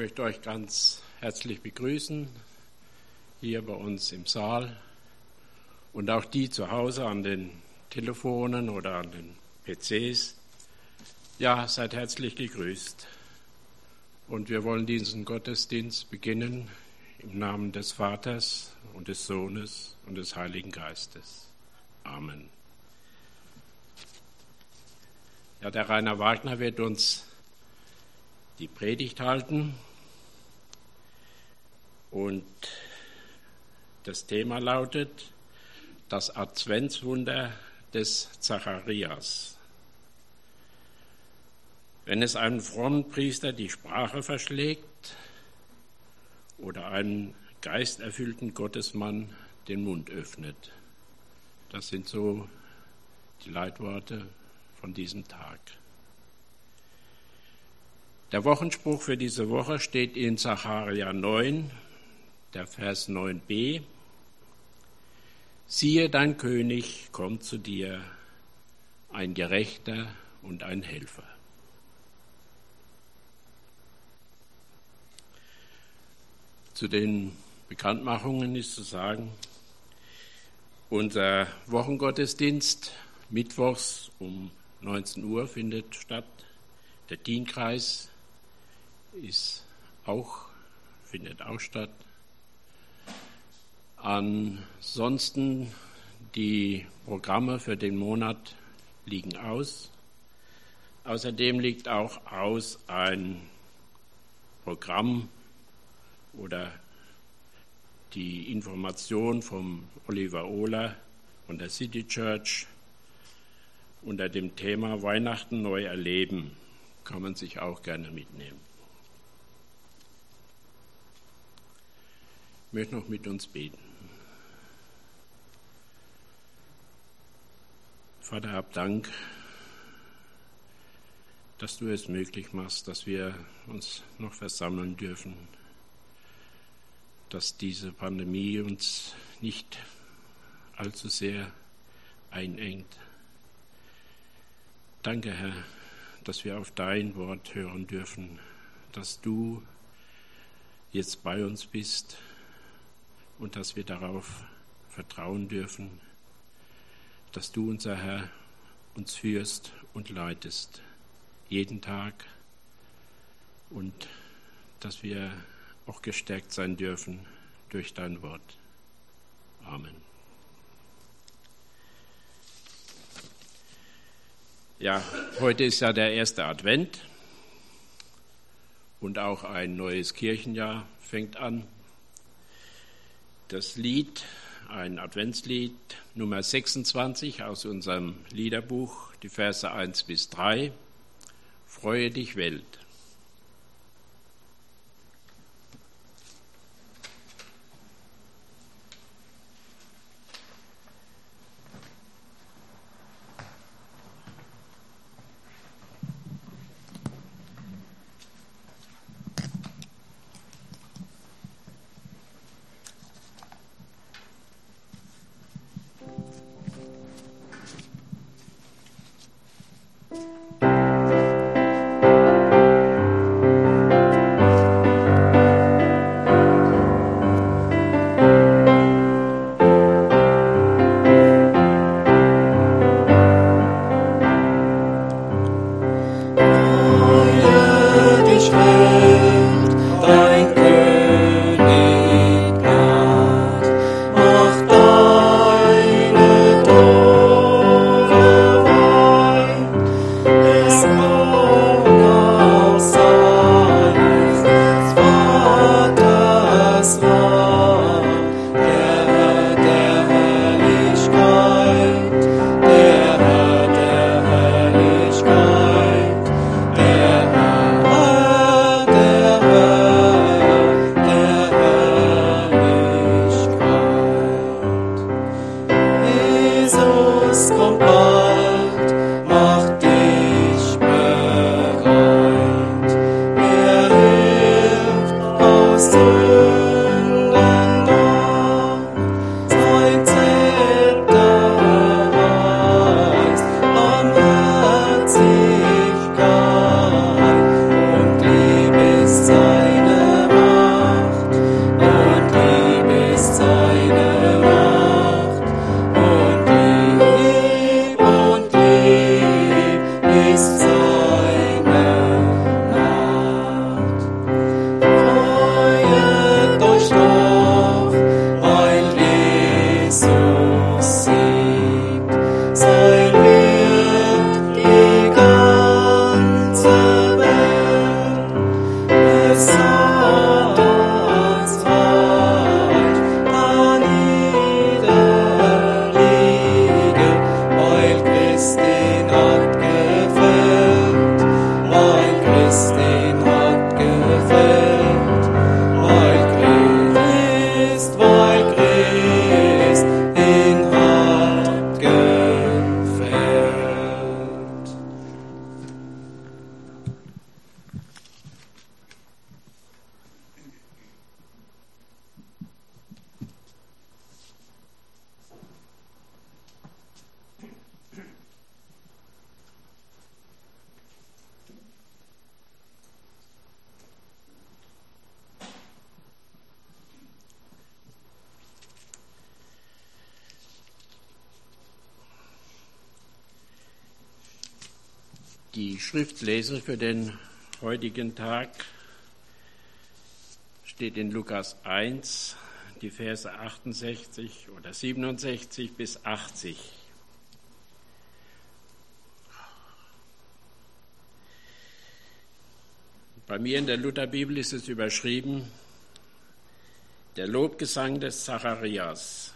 möchte euch ganz herzlich begrüßen, hier bei uns im Saal und auch die zu Hause an den Telefonen oder an den PCs. Ja, seid herzlich gegrüßt. Und wir wollen diesen Gottesdienst beginnen im Namen des Vaters und des Sohnes und des Heiligen Geistes. Amen. Ja, der Rainer Wagner wird uns die Predigt halten und das Thema lautet das Adventswunder des Zacharias. Wenn es einem frommen Priester die Sprache verschlägt oder einem geisterfüllten Gottesmann den Mund öffnet. Das sind so die Leitworte von diesem Tag. Der Wochenspruch für diese Woche steht in Sacharja 9, der Vers 9b. Siehe, dein König kommt zu dir, ein Gerechter und ein Helfer. Zu den Bekanntmachungen ist zu sagen, unser Wochengottesdienst mittwochs um 19 Uhr findet statt. Der Dienkreis findet auch statt. Ansonsten die Programme für den Monat liegen aus. Außerdem liegt auch aus ein Programm oder die Information vom Oliver Ohler von der City Church unter dem Thema Weihnachten neu erleben. Kann man sich auch gerne mitnehmen. Ich möchte noch mit uns beten. Vater, hab Dank, dass du es möglich machst, dass wir uns noch versammeln dürfen, dass diese Pandemie uns nicht allzu sehr einengt. Danke, Herr, dass wir auf dein Wort hören dürfen, dass du jetzt bei uns bist und dass wir darauf vertrauen dürfen, dass du, unser Herr, uns führst und leitest, jeden Tag, und dass wir auch gestärkt sein dürfen durch dein Wort. Amen. Ja, heute ist ja der erste Advent und auch ein neues Kirchenjahr fängt an. Das Lied, ein Adventslied, Nummer 26 aus unserem Liederbuch, die Verse 1 bis 3, Freue dich Welt. Die Schriftlese für den heutigen Tag steht in Lukas 1, die Verse 68 oder 67 bis 80. Bei mir in der Lutherbibel ist es überschrieben, der Lobgesang des Zacharias.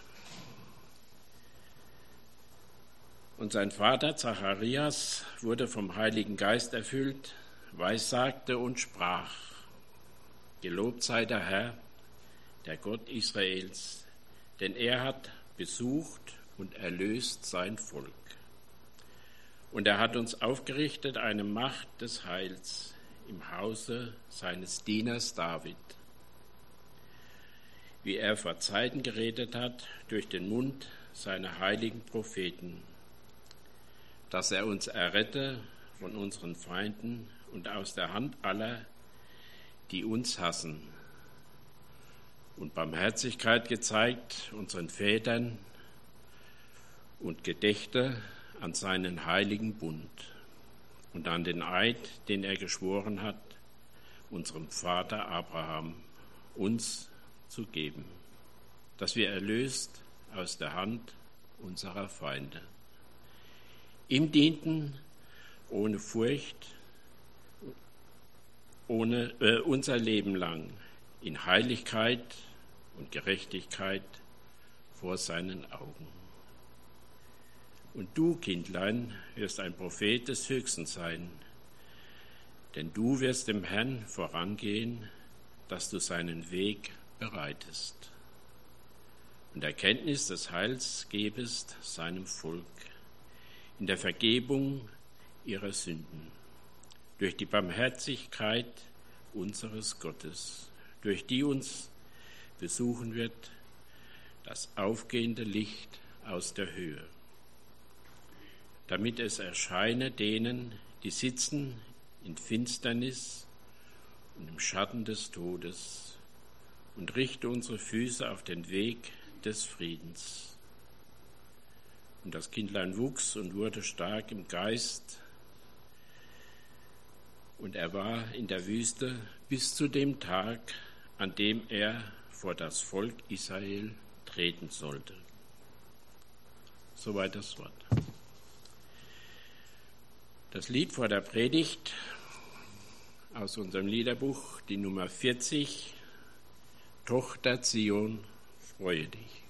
Und sein Vater Zacharias wurde vom Heiligen Geist erfüllt, weissagte und sprach: Gelobt sei der Herr, der Gott Israels, denn er hat besucht und erlöst sein Volk. Und er hat uns aufgerichtet eine Macht des Heils im Hause seines Dieners David, wie er vor Zeiten geredet hat durch den Mund seiner heiligen Propheten, dass er uns errette von unseren Feinden und aus der Hand aller, die uns hassen, und Barmherzigkeit gezeigt unseren Vätern und gedächte an seinen heiligen Bund und an den Eid, den er geschworen hat, unserem Vater Abraham uns zu geben, dass wir erlöst aus der Hand unserer Feinde ihm dienten, ohne Furcht, unser Leben lang, in Heiligkeit und Gerechtigkeit vor seinen Augen. Und du, Kindlein, wirst ein Prophet des Höchsten sein, denn du wirst dem Herrn vorangehen, dass du seinen Weg bereitest und Erkenntnis des Heils gebest seinem Volk, in der Vergebung ihrer Sünden, durch die Barmherzigkeit unseres Gottes, durch die uns besuchen wird das aufgehende Licht aus der Höhe, damit es erscheine denen, die sitzen in Finsternis und im Schatten des Todes, und richte unsere Füße auf den Weg des Friedens. Und das Kindlein wuchs und wurde stark im Geist, und er war in der Wüste bis zu dem Tag, an dem er vor das Volk Israel treten sollte. Soweit das Wort. Das Lied vor der Predigt aus unserem Liederbuch, die Nummer 40, Tochter Zion, freue dich.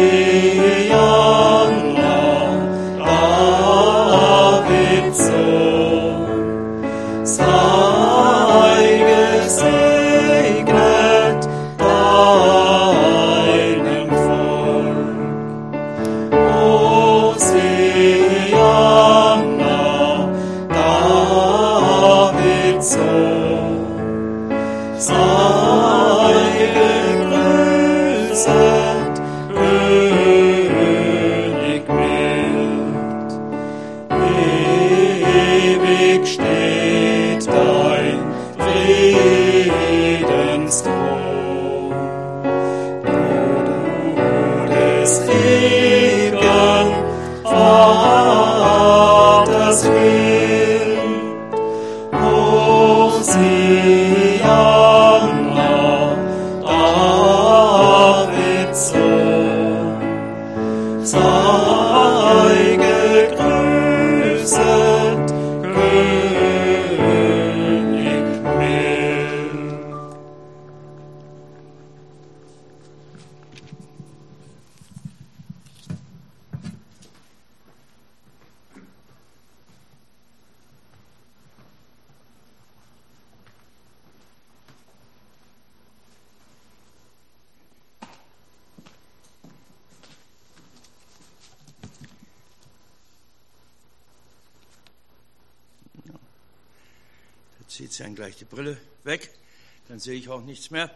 Zieht sie dann gleich die Brille weg, dann sehe ich auch nichts mehr.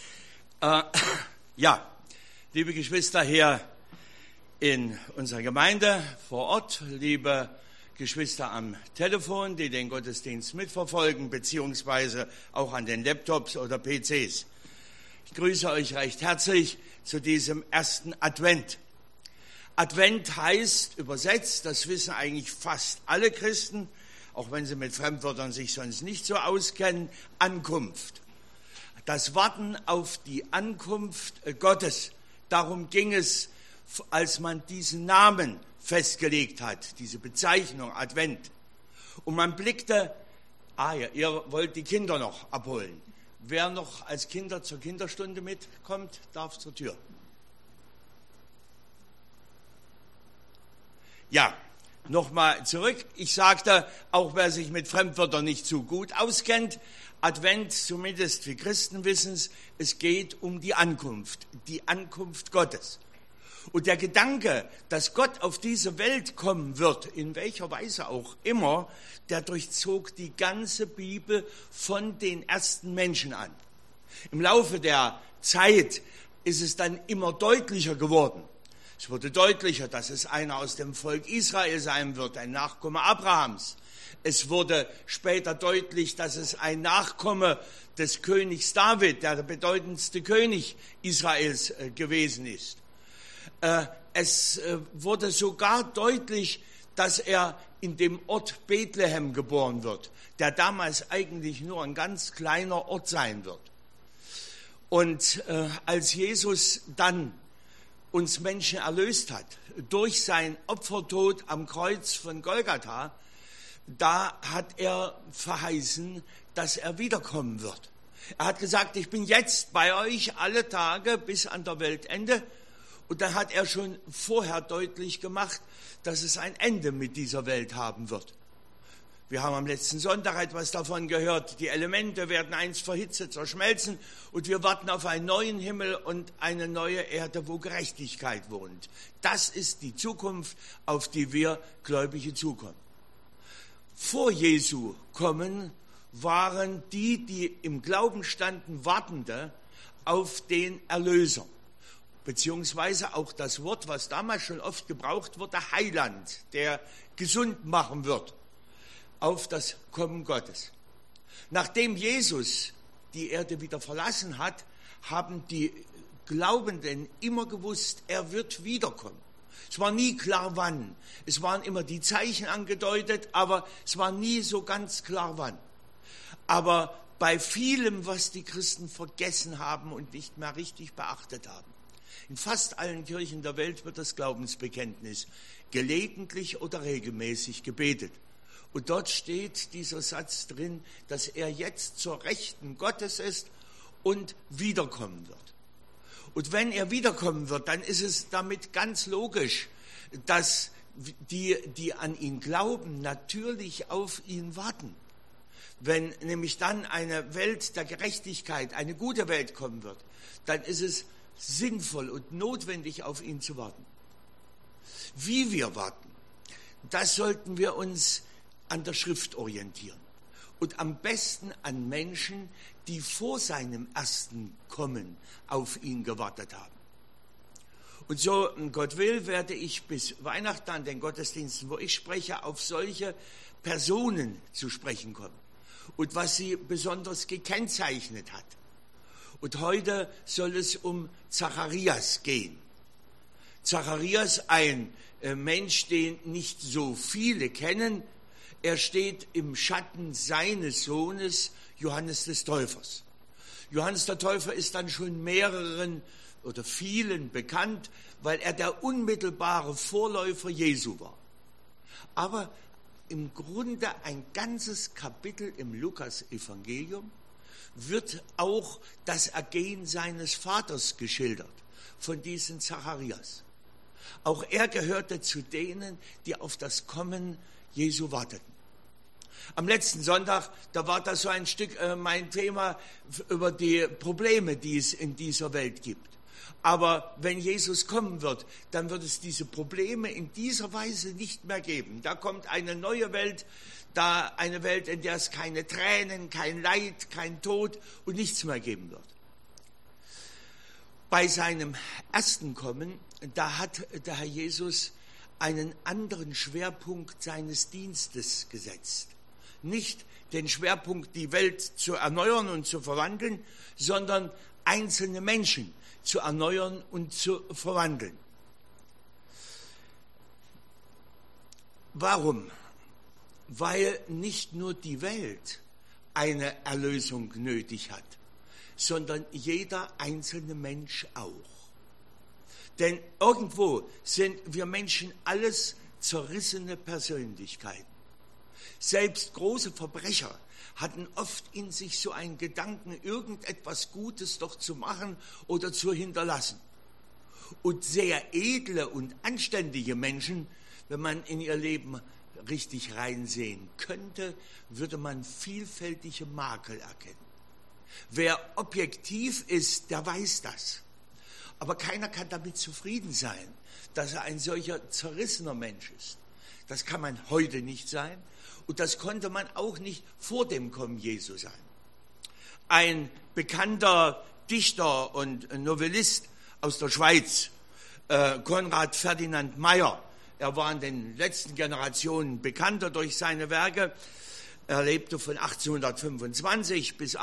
Ja, liebe Geschwister hier in unserer Gemeinde vor Ort, liebe Geschwister am Telefon, die den Gottesdienst mitverfolgen, beziehungsweise auch an den Laptops oder PCs. Ich grüße euch recht herzlich zu diesem ersten Advent. Advent heißt übersetzt, das wissen eigentlich fast alle Christen, auch wenn sie mit Fremdwörtern sich sonst nicht so auskennen, Ankunft. Das Warten auf die Ankunft Gottes, darum ging es, als man diesen Namen festgelegt hat, diese Bezeichnung Advent. Und man blickte, ihr wollt die Kinder noch abholen. Wer noch als Kinder zur Kinderstunde mitkommt, darf zur Tür. Ja. Nochmal zurück. Ich sagte, auch wer sich mit Fremdwörtern nicht so gut auskennt, Advent, zumindest wir Christen wissen es geht um die Ankunft Gottes. Und der Gedanke, dass Gott auf diese Welt kommen wird, in welcher Weise auch immer, der durchzog die ganze Bibel von den ersten Menschen an. Im Laufe der Zeit ist es dann immer deutlicher geworden. Es wurde deutlicher, dass es einer aus dem Volk Israel sein wird, ein Nachkomme Abrahams. Es wurde später deutlich, dass es ein Nachkomme des Königs David, der bedeutendste König Israels gewesen ist. Es wurde sogar deutlich, dass er in dem Ort Bethlehem geboren wird, der damals eigentlich nur ein ganz kleiner Ort sein wird. Und als Jesus dann uns Menschen erlöst hat, durch sein Opfertod am Kreuz von Golgatha, da hat er verheißen, dass er wiederkommen wird. Er hat gesagt, ich bin jetzt bei euch alle Tage bis an der Weltende. Und dann hat er schon vorher deutlich gemacht, dass es ein Ende mit dieser Welt haben wird. Wir haben am letzten Sonntag etwas davon gehört. Die Elemente werden einst vor Hitze zerschmelzen und wir warten auf einen neuen Himmel und eine neue Erde, wo Gerechtigkeit wohnt. Das ist die Zukunft, auf die wir Gläubige zukommen. Vor Jesu kommen waren die im Glauben standen, Wartende auf den Erlöser. Beziehungsweise auch das Wort, was damals schon oft gebraucht wurde, Heiland, der gesund machen wird. Auf das Kommen Gottes. Nachdem Jesus die Erde wieder verlassen hat, haben die Glaubenden immer gewusst, er wird wiederkommen. Es war nie klar, wann. Es waren immer die Zeichen angedeutet, aber es war nie so ganz klar, wann. Aber bei vielem, was die Christen vergessen haben und nicht mehr richtig beachtet haben, in fast allen Kirchen der Welt wird das Glaubensbekenntnis gelegentlich oder regelmäßig gebetet. Und dort steht dieser Satz drin, dass er jetzt zur Rechten Gottes ist und wiederkommen wird. Und wenn er wiederkommen wird, dann ist es damit ganz logisch, dass die an ihn glauben, natürlich auf ihn warten. Wenn nämlich dann eine Welt der Gerechtigkeit, eine gute Welt kommen wird, dann ist es sinnvoll und notwendig, auf ihn zu warten. Wie wir warten, das sollten wir uns an der Schrift orientieren. Und am besten an Menschen, die vor seinem ersten Kommen auf ihn gewartet haben. Und so, Gott will, werde ich bis Weihnachten an den Gottesdiensten, wo ich spreche, auf solche Personen zu sprechen kommen. Und was sie besonders gekennzeichnet hat. Und heute soll es um Zacharias gehen. Zacharias, ein Mensch, den nicht so viele kennen. Er steht im Schatten seines Sohnes Johannes des Täufers. Johannes der Täufer ist dann schon mehreren oder vielen bekannt, weil er der unmittelbare Vorläufer Jesu war. Aber im Grunde ein ganzes Kapitel im Lukas-Evangelium wird auch das Ergehen seines Vaters geschildert, von diesem Zacharias. Auch er gehörte zu denen, die auf das Kommen Jesu warteten. Am letzten Sonntag, da war das so ein Stück mein Thema über die Probleme, die es in dieser Welt gibt. Aber wenn Jesus kommen wird, dann wird es diese Probleme in dieser Weise nicht mehr geben. Da kommt eine neue Welt, da eine Welt, in der es keine Tränen, kein Leid, kein Tod und nichts mehr geben wird. Bei seinem ersten Kommen, da hat der Herr Jesus einen anderen Schwerpunkt seines Dienstes gesetzt. Nicht den Schwerpunkt, die Welt zu erneuern und zu verwandeln, sondern einzelne Menschen zu erneuern und zu verwandeln. Warum? Weil nicht nur die Welt eine Erlösung nötig hat, sondern jeder einzelne Mensch auch. Denn irgendwo sind wir Menschen alles zerrissene Persönlichkeiten. Selbst große Verbrecher hatten oft in sich so einen Gedanken, irgendetwas Gutes doch zu machen oder zu hinterlassen. Und sehr edle und anständige Menschen, wenn man in ihr Leben richtig reinsehen könnte, würde man vielfältige Makel erkennen. Wer objektiv ist, der weiß das. Aber keiner kann damit zufrieden sein, dass er ein solcher zerrissener Mensch ist. Das kann man heute nicht sein und das konnte man auch nicht vor dem Kommen Jesu sein. Ein bekannter Dichter und Novellist aus der Schweiz, Konrad Ferdinand Meyer, er war in den letzten Generationen bekannter durch seine Werke. Er lebte von 1825 bis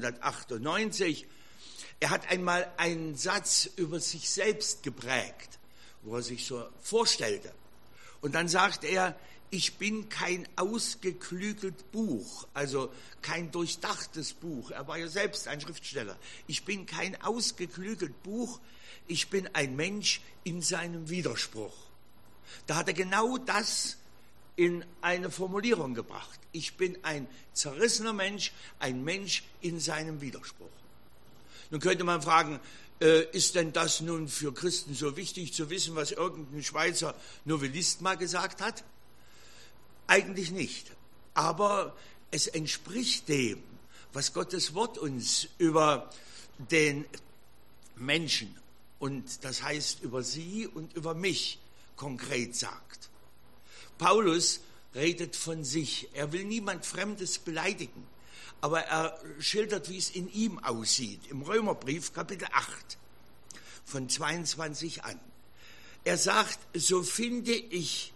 1898. Er hat einmal einen Satz über sich selbst geprägt, wo er sich so vorstellte. Und dann sagt er, ich bin kein ausgeklügelt Buch, also kein durchdachtes Buch. Er war ja selbst ein Schriftsteller. Ich bin kein ausgeklügelt Buch, ich bin ein Mensch in seinem Widerspruch. Da hat er genau das in eine Formulierung gebracht. Ich bin ein zerrissener Mensch, ein Mensch in seinem Widerspruch. Nun könnte man fragen, ist denn das nun für Christen so wichtig zu wissen, was irgendein Schweizer Novellist mal gesagt hat? Eigentlich nicht. Aber es entspricht dem, was Gottes Wort uns über den Menschen und das heißt über sie und über mich konkret sagt. Paulus redet von sich. Er will niemand Fremdes beleidigen. Aber er schildert, wie es in ihm aussieht. Im Römerbrief, Kapitel 8, von 22 an. Er sagt, so finde ich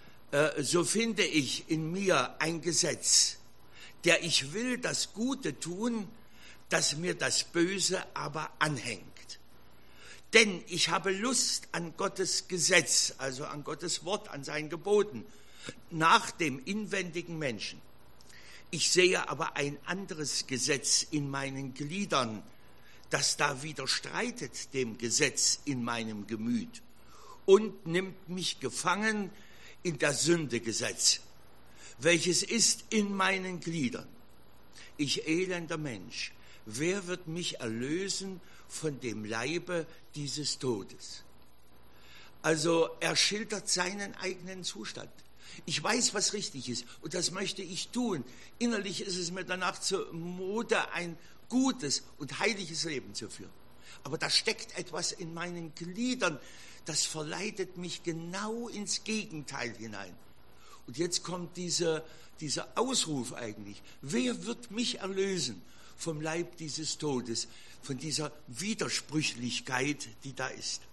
in mir ein Gesetz, der ich will das Gute tun, das mir das Böse aber anhängt. Denn ich habe Lust an Gottes Gesetz, also an Gottes Wort, an seinen Geboten, nach dem inwendigen Menschen. Ich sehe aber ein anderes Gesetz in meinen Gliedern, das da widerstreitet dem Gesetz in meinem Gemüt und nimmt mich gefangen in das Sündegesetz, welches ist in meinen Gliedern. Ich elender Mensch, wer wird mich erlösen von dem Leibe dieses Todes. Also er schildert seinen eigenen Zustand. Ich weiß, was richtig ist und das möchte ich tun. Innerlich ist es mir danach zur Mode, ein gutes und heiliges Leben zu führen. Aber da steckt etwas in meinen Gliedern, das verleitet mich genau ins Gegenteil hinein. Und jetzt kommt dieser Ausruf eigentlich. Wer wird mich erlösen vom Leib dieses Todes, von dieser Widersprüchlichkeit, die da ist?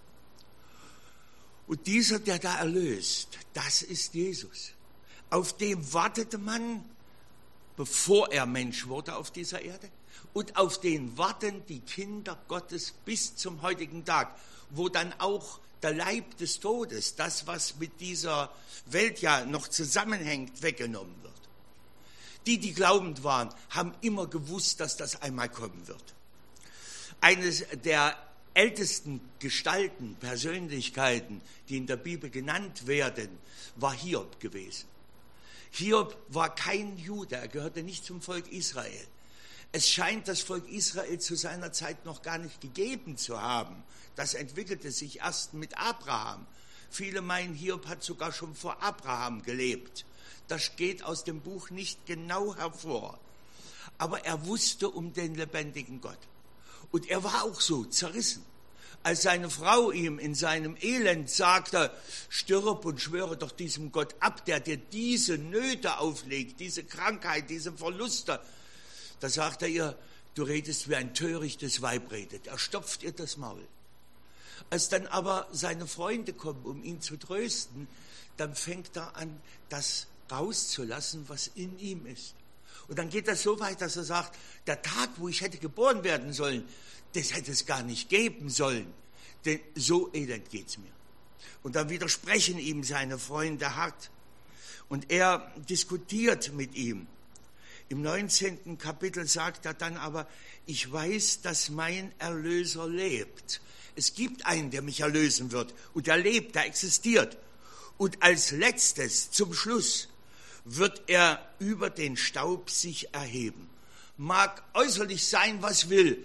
Und dieser, der da erlöst, das ist Jesus. Auf dem wartete man, bevor er Mensch wurde auf dieser Erde. Und auf den warten die Kinder Gottes bis zum heutigen Tag, wo dann auch der Leib des Todes, das, was mit dieser Welt ja noch zusammenhängt, weggenommen wird. Die glaubend waren, haben immer gewusst, dass das einmal kommen wird. Eines der ältesten Gestalten, Persönlichkeiten, die in der Bibel genannt werden, war Hiob gewesen. Hiob war kein Jude, er gehörte nicht zum Volk Israel. Es scheint das Volk Israel zu seiner Zeit noch gar nicht gegeben zu haben. Das entwickelte sich erst mit Abraham. Viele meinen, Hiob hat sogar schon vor Abraham gelebt. Das geht aus dem Buch nicht genau hervor. Aber er wusste um den lebendigen Gott. Und er war auch so zerrissen. Als seine Frau ihm in seinem Elend sagte, stirb und schwöre doch diesem Gott ab, der dir diese Nöte auflegt, diese Krankheit, diese Verluste. Da sagt er ihr, du redest wie ein törichtes Weib redet. Er stopft ihr das Maul. Als dann aber seine Freunde kommen, um ihn zu trösten, dann fängt er an, das rauszulassen, was in ihm ist. Und dann geht das so weit, dass er sagt, der Tag, wo ich hätte geboren werden sollen, das hätte es gar nicht geben sollen. Denn so elend geht's mir. Und dann widersprechen ihm seine Freunde hart. Und er diskutiert mit ihm. Im 19. Kapitel sagt er dann aber, ich weiß, dass mein Erlöser lebt. Es gibt einen, der mich erlösen wird. Und er lebt, er existiert. Und als letztes, zum Schluss, wird er über den Staub sich erheben. Mag äußerlich sein, was will.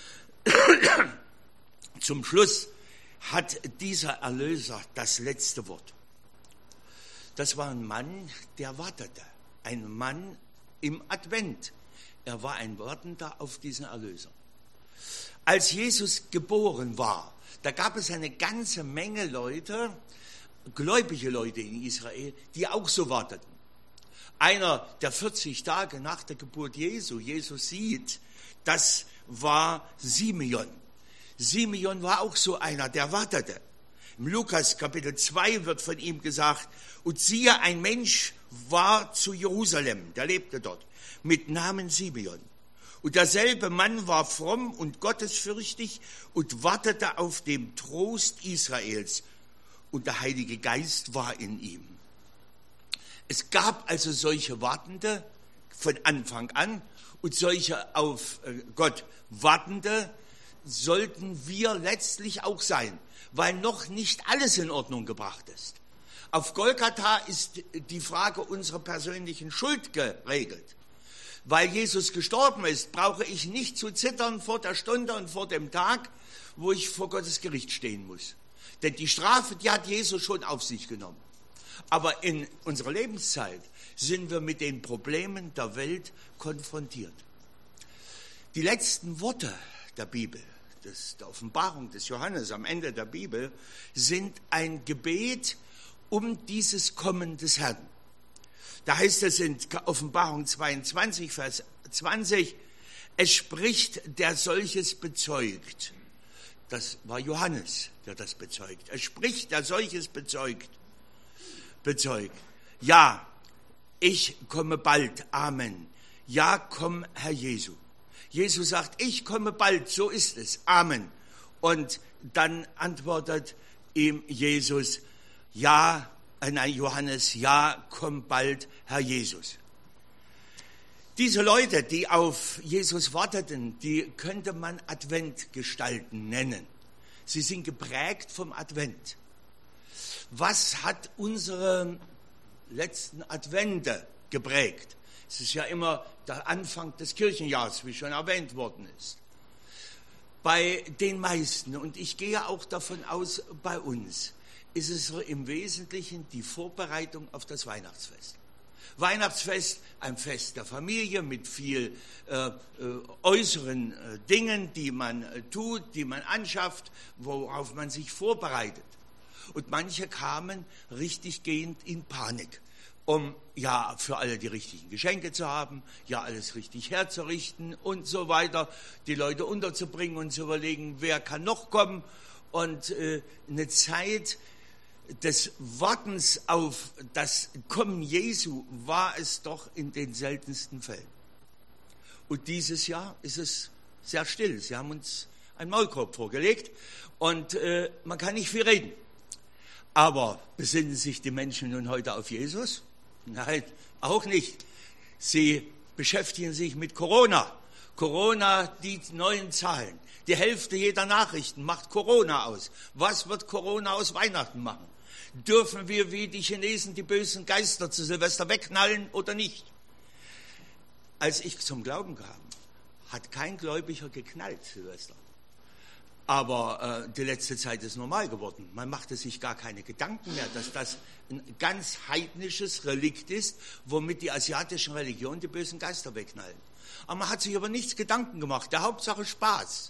Zum Schluss hat dieser Erlöser das letzte Wort. Das war ein Mann, der wartete. Ein Mann im Advent. Er war ein Wartender auf diesen Erlöser. Als Jesus geboren war, da gab es eine ganze Menge Leute, gläubige Leute in Israel, die auch so warteten. Einer, der 40 Tage nach der Geburt Jesus sieht, das war Simeon. Simeon war auch so einer, der wartete. Im Lukas Kapitel 2 wird von ihm gesagt, und siehe, ein Mensch war zu Jerusalem, der lebte dort, mit Namen Simeon. Und derselbe Mann war fromm und gottesfürchtig und wartete auf den Trost Israels. Und der Heilige Geist war in ihm. Es gab also solche Wartende von Anfang an und solche auf Gott Wartende sollten wir letztlich auch sein, weil noch nicht alles in Ordnung gebracht ist. Auf Golgatha ist die Frage unserer persönlichen Schuld geregelt. Weil Jesus gestorben ist, brauche ich nicht zu zittern vor der Stunde und vor dem Tag, wo ich vor Gottes Gericht stehen muss. Denn die Strafe, die hat Jesus schon auf sich genommen. Aber in unserer Lebenszeit sind wir mit den Problemen der Welt konfrontiert. Die letzten Worte der Bibel, der Offenbarung des Johannes am Ende der Bibel, sind ein Gebet um dieses Kommen des Herrn. Da heißt es in Offenbarung 22, Vers 20, es spricht, der solches bezeugt. Das war Johannes, der das bezeugt. Es spricht, der solches bezeugt. Ja, ich komme bald. Amen. Ja, komm, Herr Jesu. Jesus sagt, ich komme bald, so ist es. Amen. Und dann antwortet ihm Jesus, Johannes, ja, komm bald, Herr Jesus. Diese Leute, die auf Jesus warteten, die könnte man Adventgestalten nennen. Sie sind geprägt vom Advent. Was hat unsere letzten Advente geprägt? Es ist ja immer der Anfang des Kirchenjahres, wie schon erwähnt worden ist. Bei den meisten, und ich gehe auch davon aus, bei uns, ist es im Wesentlichen die Vorbereitung auf das Weihnachtsfest. Weihnachtsfest, ein Fest der Familie mit viel äußeren Dingen, die man tut, die man anschafft, worauf man sich vorbereitet. Und manche kamen richtiggehend in Panik, um ja für alle die richtigen Geschenke zu haben, ja alles richtig herzurichten und so weiter, die Leute unterzubringen und zu überlegen, wer kann noch kommen. Und eine Zeit des Wartens auf das Kommen Jesu war es doch in den seltensten Fällen. Und dieses Jahr ist es sehr still. Sie haben uns einen Maulkorb vorgelegt und man kann nicht viel reden. Aber besinnen sich die Menschen nun heute auf Jesus? Nein, auch nicht. Sie beschäftigen sich mit Corona. Corona, die neuen Zahlen. Die Hälfte jeder Nachrichten macht Corona aus. Was wird Corona aus Weihnachten machen? Dürfen wir wie die Chinesen die bösen Geister zu Silvester wegknallen oder nicht? Als ich zum Glauben kam, hat kein Gläubiger geknallt Silvester. Aber die letzte Zeit ist normal geworden. Man machte sich gar keine Gedanken mehr, dass das ein ganz heidnisches Relikt ist, womit die asiatischen Religionen die bösen Geister wegknallen. Aber man hat sich über nichts Gedanken gemacht. Der Hauptsache Spaß.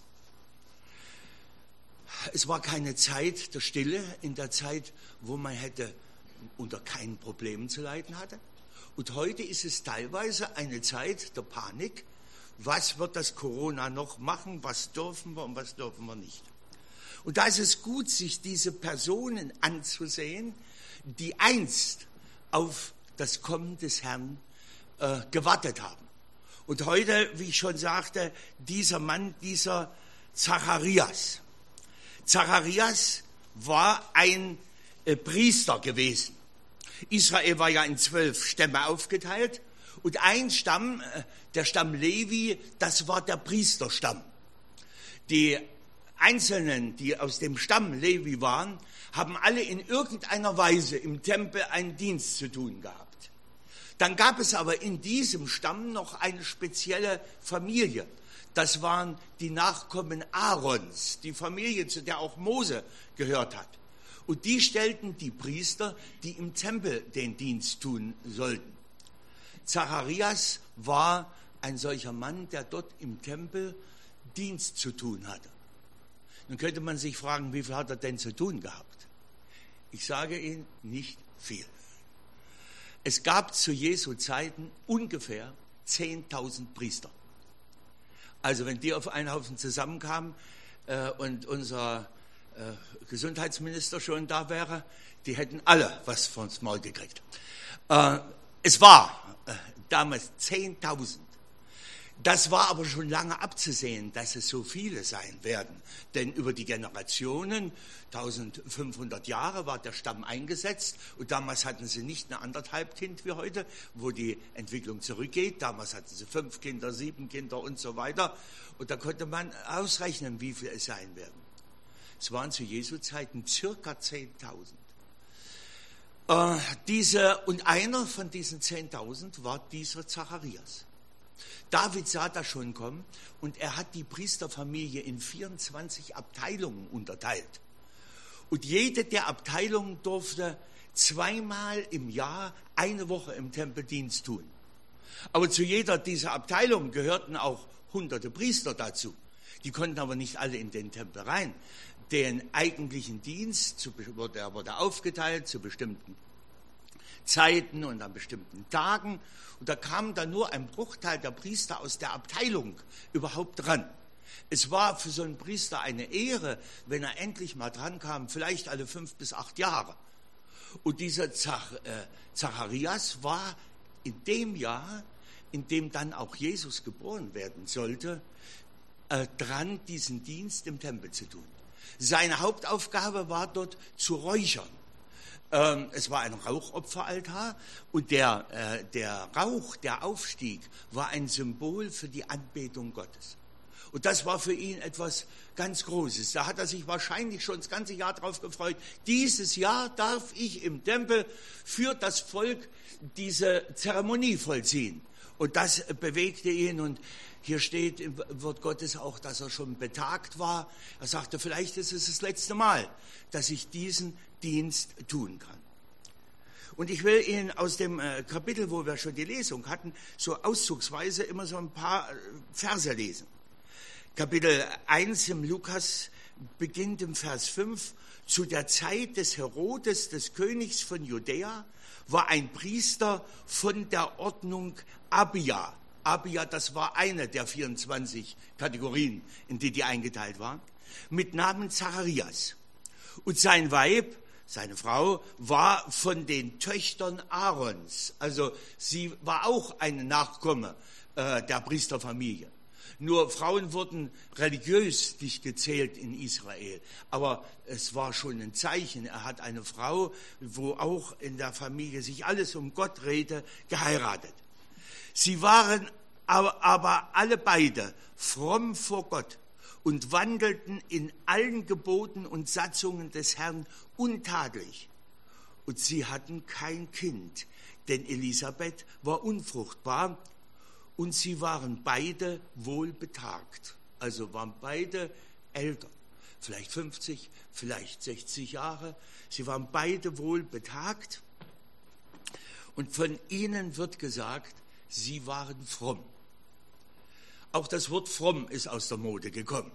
Es war keine Zeit der Stille, in der Zeit, wo man hätte unter keinen Problemen zu leiden hatte. Und heute ist es teilweise eine Zeit der Panik. Was wird das Corona noch machen? Was dürfen wir und was dürfen wir nicht? Und da ist es gut, sich diese Personen anzusehen, die einst auf das Kommen des Herrn gewartet haben. Und heute, wie ich schon sagte, dieser Mann, dieser Zacharias. Zacharias war ein Priester gewesen. Israel war ja in 12 Stämme aufgeteilt und ein Stamm, der Stamm Levi, das war der Priesterstamm. Die Einzelnen, die aus dem Stamm Levi waren, haben alle in irgendeiner Weise im Tempel einen Dienst zu tun gehabt. Dann gab es aber in diesem Stamm noch eine spezielle Familie. Das waren die Nachkommen Aarons, die Familie, zu der auch Mose gehört hat. Und die stellten die Priester, die im Tempel den Dienst tun sollten. Zacharias war ein solcher Mann, der dort im Tempel Dienst zu tun hatte. Nun könnte man sich fragen, wie viel hat er denn zu tun gehabt? Ich sage Ihnen, nicht viel. Es gab zu Jesu Zeiten ungefähr 10.000 Priester. Also wenn die auf einen Haufen zusammenkamen und unser Gesundheitsminister schon da wäre, die hätten alle was vors Maul gekriegt. Es war damals 10.000. Das war aber schon lange abzusehen, dass es so viele sein werden. Denn über die Generationen, 1500 Jahre, war der Stamm eingesetzt. Und damals hatten sie nicht eine 1,5 Kind wie heute, wo die Entwicklung zurückgeht. Damals hatten sie 5 Kinder, 7 Kinder und so weiter. Und da konnte man ausrechnen, wie viel es sein werden. Es waren zu Jesu Zeiten circa 10.000. Und einer von diesen 10.000 war dieser Zacharias. David sah das schon kommen und er hat die Priesterfamilie in 24 Abteilungen unterteilt. Und jede der Abteilungen durfte 2-mal im Jahr eine Woche im Tempel Dienst tun. Aber zu jeder dieser Abteilungen gehörten auch hunderte Priester dazu. Die konnten aber nicht alle in den Tempel rein. Den eigentlichen Dienst wurde aufgeteilt zu bestimmten Zeiten und an bestimmten Tagen. Und da kam dann nur ein Bruchteil der Priester aus der Abteilung überhaupt dran. Es war für so einen Priester eine Ehre, wenn er endlich mal dran kam, vielleicht alle 5 bis 8 Jahre. Und dieser Zacharias war in dem Jahr, in dem dann auch Jesus geboren werden sollte, dran, diesen Dienst im Tempel zu tun. Seine Hauptaufgabe war dort zu räuchern. Es war ein Rauchopferaltar und der Rauch, der aufstieg, war ein Symbol für die Anbetung Gottes. Und das war für ihn etwas ganz Großes. Da hat er sich wahrscheinlich schon das ganze Jahr darauf gefreut. Dieses Jahr darf ich im Tempel für das Volk diese Zeremonie vollziehen. Und das bewegte ihn, und hier steht im Wort Gottes auch, dass er schon betagt war. Er sagte, vielleicht ist es das letzte Mal, dass ich diesen Dienst tun kann. Und ich will Ihnen aus dem Kapitel, wo wir schon die Lesung hatten, so auszugsweise immer so ein paar Verse lesen. Kapitel 1 im Lukas beginnt im Vers 5. Zu der Zeit des Herodes, des Königs von Judäa, war ein Priester von der Ordnung Abia. Abia, das war eine der 24 Kategorien, in die eingeteilt waren, mit Namen Zacharias. Und sein Weib, seine Frau, war von den Töchtern Aarons. Also sie war auch eine Nachkomme der Priesterfamilie. Nur Frauen wurden religiös nicht gezählt in Israel. Aber es war schon ein Zeichen. Er hat eine Frau, wo auch in der Familie sich alles um Gott drehte, geheiratet. Sie waren aber alle beide fromm vor Gott und wandelten in allen Geboten und Satzungen des Herrn untadelig. Und sie hatten kein Kind, denn Elisabeth war unfruchtbar. Und sie waren beide wohlbetagt, also waren beide älter, vielleicht 50, vielleicht 60 Jahre. Sie waren beide wohlbetagt, und von ihnen wird gesagt, sie waren fromm. Auch das Wort fromm ist aus der Mode gekommen.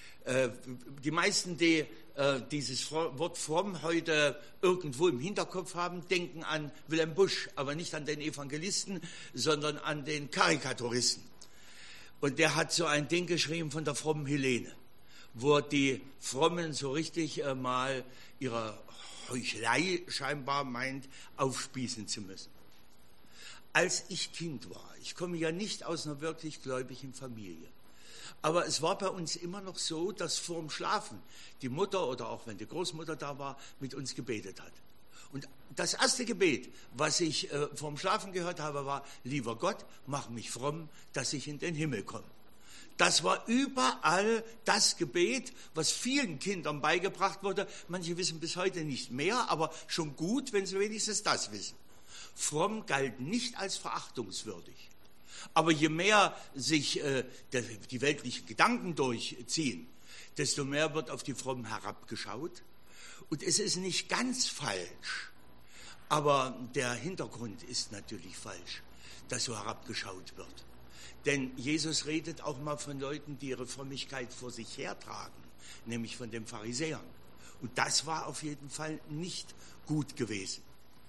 Die meisten, die dieses Wort fromm heute irgendwo im Hinterkopf haben, denken an Wilhelm Busch, aber nicht an den Evangelisten, sondern an den Karikaturisten. Und der hat so ein Ding geschrieben von der frommen Helene, wo die Frommen so richtig mal ihre Heuchelei scheinbar meint, aufspießen zu müssen. Als ich Kind war, ich komme ja nicht aus einer wirklich gläubigen Familie, aber es war bei uns immer noch so, dass vorm Schlafen die Mutter oder auch wenn die Großmutter da war, mit uns gebetet hat. Und das erste Gebet, was ich vorm Schlafen gehört habe, war, lieber Gott, mach mich fromm, dass ich in den Himmel komme. Das war überall das Gebet, was vielen Kindern beigebracht wurde. Manche wissen bis heute nicht mehr, aber schon gut, wenn sie wenigstens das wissen. Fromm galt nicht als verachtungswürdig. Aber je mehr sich die weltlichen Gedanken durchziehen, desto mehr wird auf die Frommen herabgeschaut. Und es ist nicht ganz falsch, aber der Hintergrund ist natürlich falsch, dass so herabgeschaut wird. Denn Jesus redet auch mal von Leuten, die ihre Frömmigkeit vor sich hertragen, nämlich von den Pharisäern. Und das war auf jeden Fall nicht gut gewesen.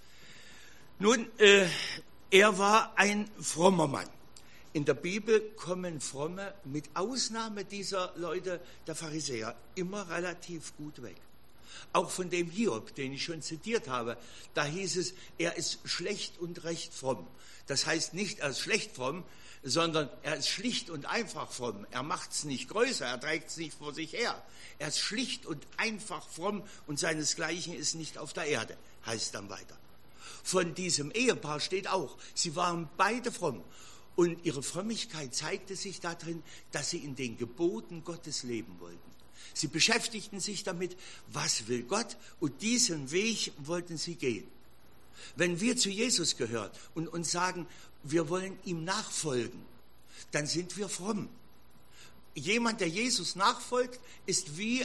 Nun, er war ein frommer Mann. In der Bibel kommen Fromme, mit Ausnahme dieser Leute, der Pharisäer, immer relativ gut weg. Auch von dem Hiob, den ich schon zitiert habe, da hieß es, er ist schlecht und recht fromm. Das heißt nicht, er ist schlecht fromm, sondern er ist schlicht und einfach fromm. Er macht es nicht größer, er trägt es nicht vor sich her. Er ist schlicht und einfach fromm und seinesgleichen ist nicht auf der Erde, heißt dann weiter. Von diesem Ehepaar steht auch, sie waren beide fromm. Und ihre Frömmigkeit zeigte sich darin, dass sie in den Geboten Gottes leben wollten. Sie beschäftigten sich damit, was will Gott, und diesen Weg wollten sie gehen. Wenn wir zu Jesus gehören und uns sagen, wir wollen ihm nachfolgen, dann sind wir fromm. Jemand, der Jesus nachfolgt, ist wie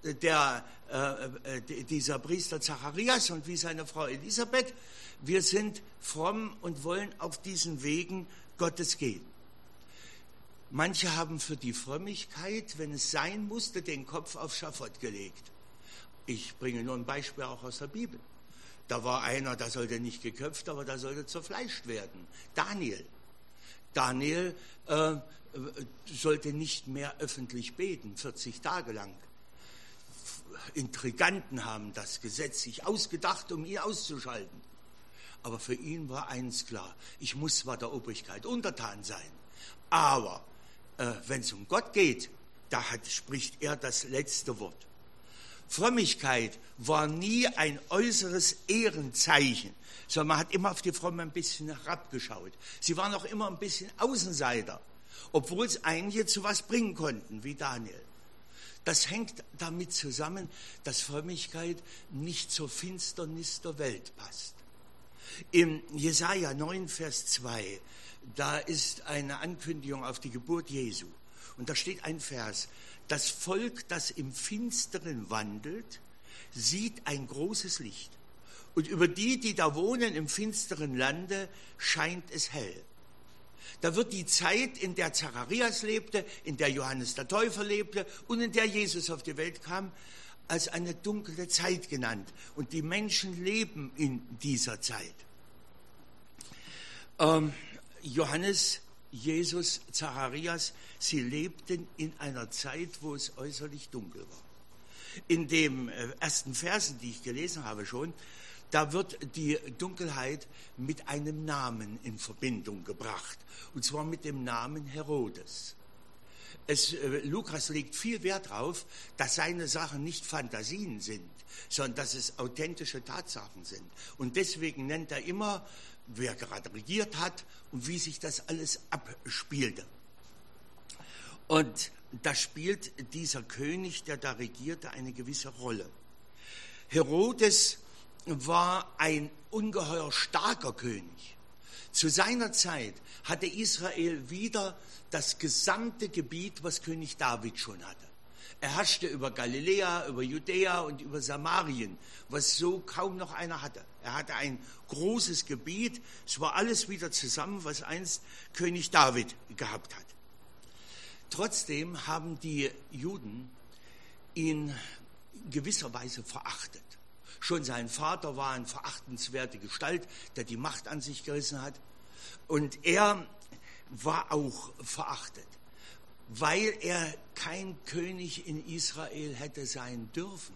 dieser Priester Zacharias und wie seine Frau Elisabeth. Wir sind fromm und wollen auf diesen Wegen Gottes gehen. Manche haben für die Frömmigkeit, wenn es sein musste, den Kopf aufs Schafott gelegt. Ich bringe nur ein Beispiel auch aus der Bibel. Da war einer, der sollte nicht geköpft, aber der sollte zerfleischt werden. Daniel. Daniel sollte nicht mehr öffentlich beten, 40 Tage lang. Intriganten haben das Gesetz sich ausgedacht, um ihn auszuschalten. Aber für ihn war eins klar, ich muss zwar der Obrigkeit untertan sein, aber wenn es um Gott geht, da spricht er das letzte Wort. Frömmigkeit war nie ein äußeres Ehrenzeichen, sondern man hat immer auf die Frommen ein bisschen herabgeschaut. Sie waren auch immer ein bisschen Außenseiter, obwohl es einige zu was bringen konnten, wie Daniel. Das hängt damit zusammen, dass Frömmigkeit nicht zur Finsternis der Welt passt. Im Jesaja 9, Vers 2, da ist eine Ankündigung auf die Geburt Jesu. Und da steht ein Vers: Das Volk, das im Finsteren wandelt, sieht ein großes Licht. Und über die, die da wohnen im finsteren Lande, scheint es hell. Da wird die Zeit, in der Zacharias lebte, in der Johannes der Täufer lebte und in der Jesus auf die Welt kam, als eine dunkle Zeit genannt. Und die Menschen leben in dieser Zeit. Johannes, Jesus, Zacharias, sie lebten in einer Zeit, wo es äußerlich dunkel war. In den ersten Versen, die ich gelesen habe schon, da wird die Dunkelheit mit einem Namen in Verbindung gebracht, und zwar mit dem Namen Herodes. Lukas legt viel Wert darauf, dass seine Sachen nicht Fantasien sind, sondern dass es authentische Tatsachen sind. Und deswegen nennt er immer, wer gerade regiert hat und wie sich das alles abspielte. Und da spielt dieser König, der da regierte, eine gewisse Rolle. Herodes war ein ungeheuer starker König. Zu seiner Zeit hatte Israel wieder das gesamte Gebiet, was König David schon hatte. Er herrschte über Galiläa, über Judäa und über Samarien, was so kaum noch einer hatte. Er hatte ein großes Gebiet, es war alles wieder zusammen, was einst König David gehabt hat. Trotzdem haben die Juden ihn in gewisser Weise verachtet. Schon sein Vater war eine verachtenswerte Gestalt, der die Macht an sich gerissen hat. Und er war auch verachtet, weil er kein König in Israel hätte sein dürfen.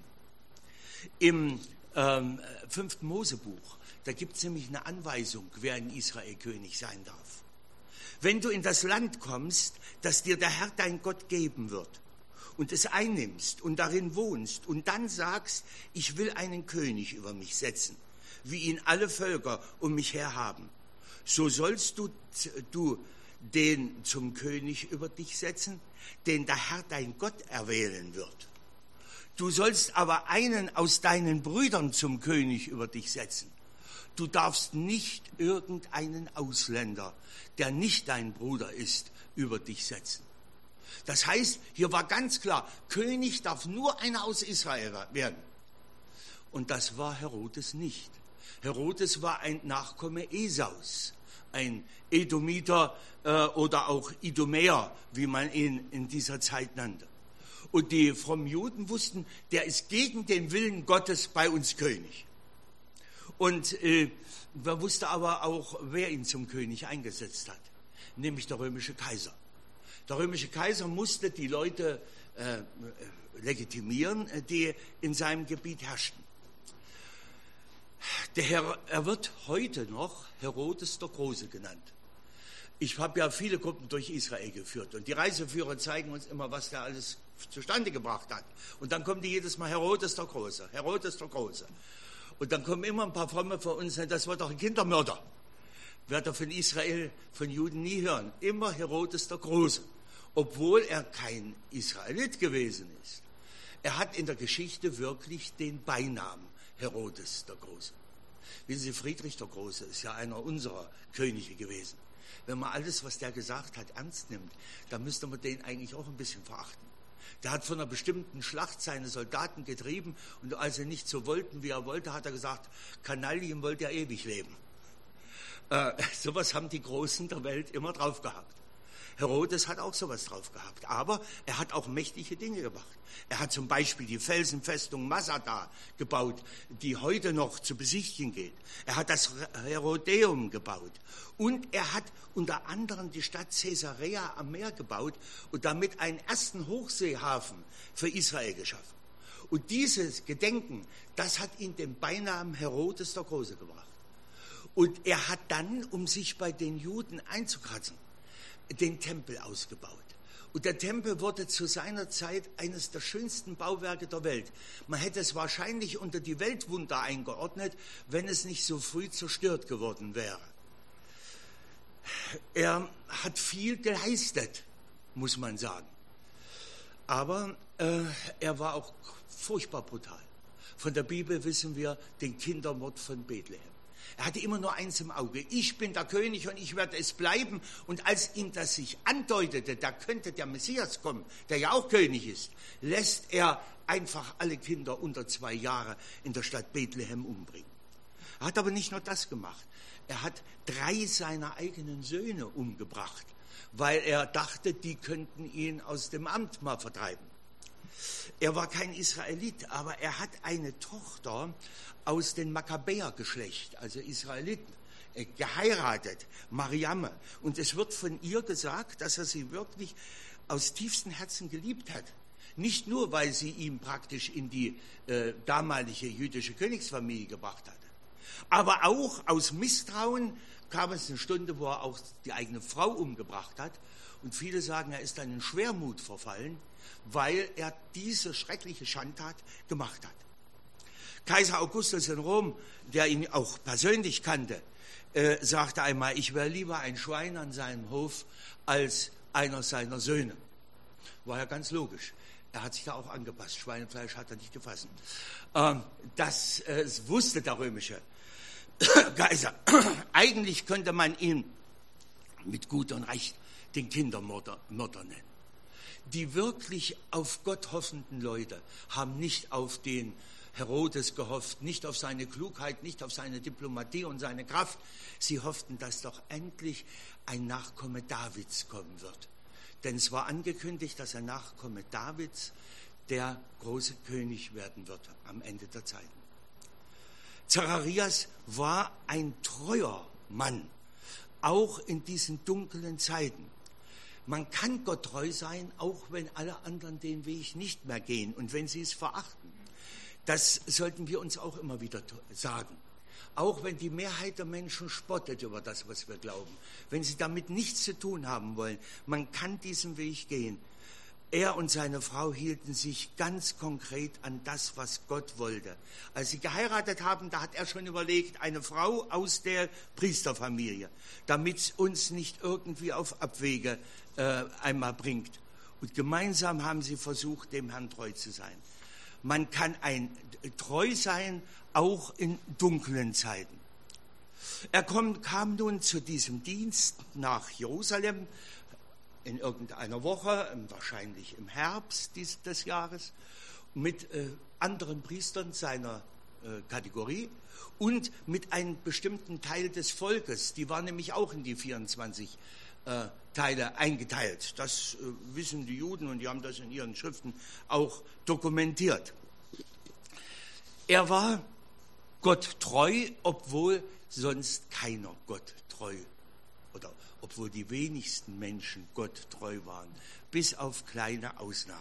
Im 5. Mosebuch, da gibt es nämlich eine Anweisung, wer in Israel König sein darf. Wenn du in das Land kommst, das dir der Herr dein Gott geben wird, und es einnimmst und darin wohnst und dann sagst, ich will einen König über mich setzen, wie ihn alle Völker um mich her haben, so sollst du den zum König über dich setzen, den der Herr dein Gott erwählen wird. Du sollst aber einen aus deinen Brüdern zum König über dich setzen. Du darfst nicht irgendeinen Ausländer, der nicht dein Bruder ist, über dich setzen. Das heißt, hier war ganz klar, König darf nur einer aus Israel werden. Und das war Herodes nicht. Herodes war ein Nachkomme Esaus, ein Edomiter oder auch Idumäer, wie man ihn in dieser Zeit nannte. Und die frommen Juden wussten, der ist gegen den Willen Gottes bei uns König. Und man wusste aber auch, wer ihn zum König eingesetzt hat, nämlich der römische Kaiser. Der römische Kaiser musste die Leute legitimieren, die in seinem Gebiet herrschten. Er wird heute noch Herodes der Große genannt. Ich habe ja viele Gruppen durch Israel geführt und die Reiseführer zeigen uns immer, was der alles zustande gebracht hat. Und dann kommen die jedes Mal Herodes der Große, Herodes der Große. Und dann kommen immer ein paar Fromme von uns, das war doch ein Kindermörder. Wird er von Israel, von Juden nie hören. Immer Herodes der Große, obwohl er kein Israelit gewesen ist. Er hat in der Geschichte wirklich den Beinamen Herodes der Große. Wissen Sie, Friedrich der Große ist ja einer unserer Könige gewesen. Wenn man alles, was der gesagt hat, ernst nimmt, dann müsste man den eigentlich auch ein bisschen verachten. Der hat von einer bestimmten Schlacht seine Soldaten getrieben und als sie nicht so wollten, wie er wollte, hat er gesagt, Kanaillen wollt ihr ewig leben. Sowas haben die Großen der Welt immer drauf gehabt. Herodes hat auch sowas drauf gehabt, aber er hat auch mächtige Dinge gemacht. Er hat zum Beispiel die Felsenfestung Masada gebaut, die heute noch zu besichtigen geht. Er hat das Herodeum gebaut und er hat unter anderem die Stadt Caesarea am Meer gebaut und damit einen ersten Hochseehafen für Israel geschaffen. Und dieses Gedenken, das hat ihn den Beinamen Herodes der Große gebracht. Und er hat dann, um sich bei den Juden einzukratzen, den Tempel ausgebaut. Und der Tempel wurde zu seiner Zeit eines der schönsten Bauwerke der Welt. Man hätte es wahrscheinlich unter die Weltwunder eingeordnet, wenn es nicht so früh zerstört geworden wäre. Er hat viel geleistet, muss man sagen. Aber er war auch furchtbar brutal. Von der Bibel wissen wir den Kindermord von Bethlehem. Er hatte immer nur eins im Auge: Ich bin der König und ich werde es bleiben. Und als ihm das sich andeutete, da könnte der Messias kommen, der ja auch König ist, lässt er einfach alle Kinder unter 2 Jahre in der Stadt Bethlehem umbringen. Er hat aber nicht nur das gemacht. Er hat 3 seiner eigenen Söhne umgebracht, weil er dachte, die könnten ihn aus dem Amt mal vertreiben. Er war kein Israelit, aber er hat eine Tochter aus dem Makkabäer-Geschlecht, also Israeliten, geheiratet, Mariamme. Und es wird von ihr gesagt, dass er sie wirklich aus tiefstem Herzen geliebt hat. Nicht nur, weil sie ihn praktisch in die damalige jüdische Königsfamilie gebracht hatte, aber auch aus Misstrauen kam es eine Stunde, wo er auch die eigene Frau umgebracht hat. Und viele sagen, er ist dann in Schwermut verfallen, weil er diese schreckliche Schandtat gemacht hat. Kaiser Augustus in Rom, der ihn auch persönlich kannte, sagte einmal: Ich wäre lieber ein Schwein an seinem Hof als einer seiner Söhne. War ja ganz logisch. Er hat sich da auch angepasst. Schweinefleisch hat er nicht gefressen. Das wusste der römische Kaiser. Eigentlich könnte man ihn mit Gut und Recht den Kindermörder nennen. Die wirklich auf Gott hoffenden Leute haben nicht auf den Herodes gehofft, nicht auf seine Klugheit, nicht auf seine Diplomatie und seine Kraft. Sie hofften, dass doch endlich ein Nachkomme Davids kommen wird. Denn es war angekündigt, dass ein Nachkomme Davids der große König werden wird am Ende der Zeiten. Zacharias war ein treuer Mann, auch in diesen dunklen Zeiten. Man kann Gott treu sein, auch wenn alle anderen den Weg nicht mehr gehen und wenn sie es verachten. Das sollten wir uns auch immer wieder sagen. Auch wenn die Mehrheit der Menschen spottet über das, was wir glauben, wenn sie damit nichts zu tun haben wollen, man kann diesen Weg gehen. Er und seine Frau hielten sich ganz konkret an das, was Gott wollte. Als sie geheiratet haben, da hat er schon überlegt, eine Frau aus der Priesterfamilie, damit es uns nicht irgendwie auf Abwege einmal bringt. Und gemeinsam haben sie versucht, dem Herrn treu zu sein. Man kann treu sein, auch in dunklen Zeiten. Er kam nun zu diesem Dienst nach Jerusalem in irgendeiner Woche, wahrscheinlich im Herbst des Jahres, mit anderen Priestern seiner Kategorie und mit einem bestimmten Teil des Volkes. Die waren nämlich auch in die 24 Teile eingeteilt. Das wissen die Juden und die haben das in ihren Schriften auch dokumentiert. Er war Gott treu, obwohl sonst keiner Gott treu oder obwohl die wenigsten Menschen Gott treu waren, bis auf kleine Ausnahmen.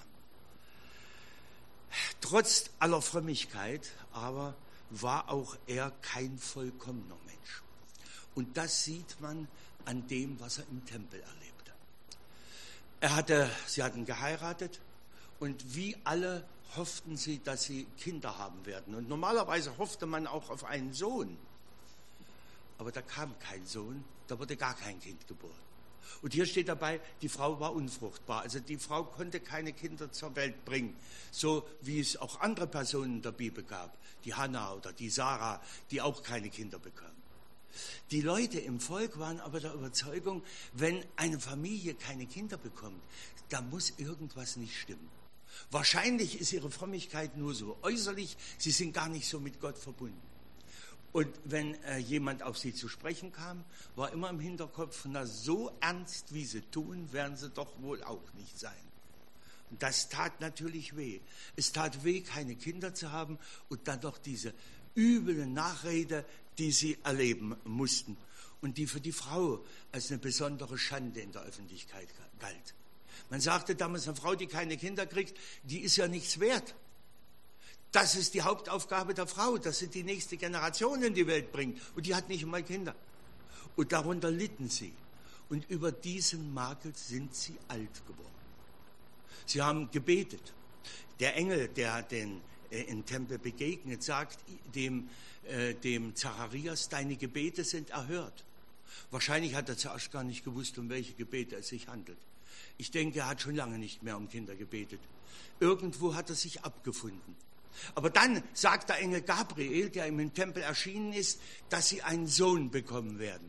Trotz aller Frömmigkeit aber war auch er kein vollkommener Mensch. Und das sieht man an dem, was er im Tempel erlebte. Sie hatten geheiratet und wie alle hofften sie, dass sie Kinder haben werden. Und normalerweise hoffte man auch auf einen Sohn. Aber da kam kein Sohn, da wurde gar kein Kind geboren. Und hier steht dabei, die Frau war unfruchtbar. Also die Frau konnte keine Kinder zur Welt bringen. So wie es auch andere Personen in der Bibel gab. Die Hannah oder die Sarah, die auch keine Kinder bekamen. Die Leute im Volk waren aber der Überzeugung, wenn eine Familie keine Kinder bekommt, da muss irgendwas nicht stimmen. Wahrscheinlich ist ihre Frömmigkeit nur so äußerlich, sie sind gar nicht so mit Gott verbunden. Und wenn jemand auf sie zu sprechen kam, war immer im Hinterkopf, na so ernst wie sie tun, werden sie doch wohl auch nicht sein. Und das tat natürlich weh. Es tat weh, keine Kinder zu haben und dann noch diese üble Nachrede, die sie erleben mussten und die für die Frau als eine besondere Schande in der Öffentlichkeit galt. Man sagte damals, eine Frau, die keine Kinder kriegt, die ist ja nichts wert. Das ist die Hauptaufgabe der Frau, dass sie die nächste Generation in die Welt bringt. Und die hat nicht einmal Kinder. Und darunter litten sie. Und über diesen Makel sind sie alt geworden. Sie haben gebetet. Der Engel, der den im Tempel begegnet, sagt dem Zacharias, deine Gebete sind erhört. Wahrscheinlich hat er zuerst gar nicht gewusst, um welche Gebete es sich handelt. Ich denke, er hat schon lange nicht mehr um Kinder gebetet. Irgendwo hat er sich abgefunden. Aber dann sagt der Engel Gabriel, der ihm im Tempel erschienen ist, dass sie einen Sohn bekommen werden.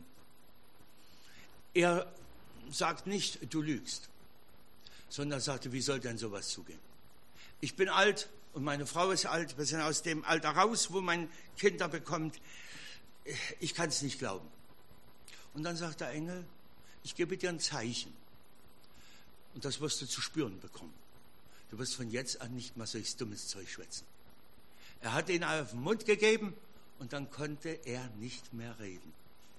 Er sagt nicht, du lügst, sondern sagte, wie soll denn sowas zugehen? Ich bin alt und meine Frau ist alt, wir sind aus dem Alter raus, wo man Kinder bekommt. Ich kann es nicht glauben. Und dann sagt der Engel, ich gebe dir ein Zeichen und das wirst du zu spüren bekommen. Du wirst von jetzt an nicht mehr solches dummes Zeug schwätzen. Er hat ihn auf den Mund gegeben und dann konnte er nicht mehr reden.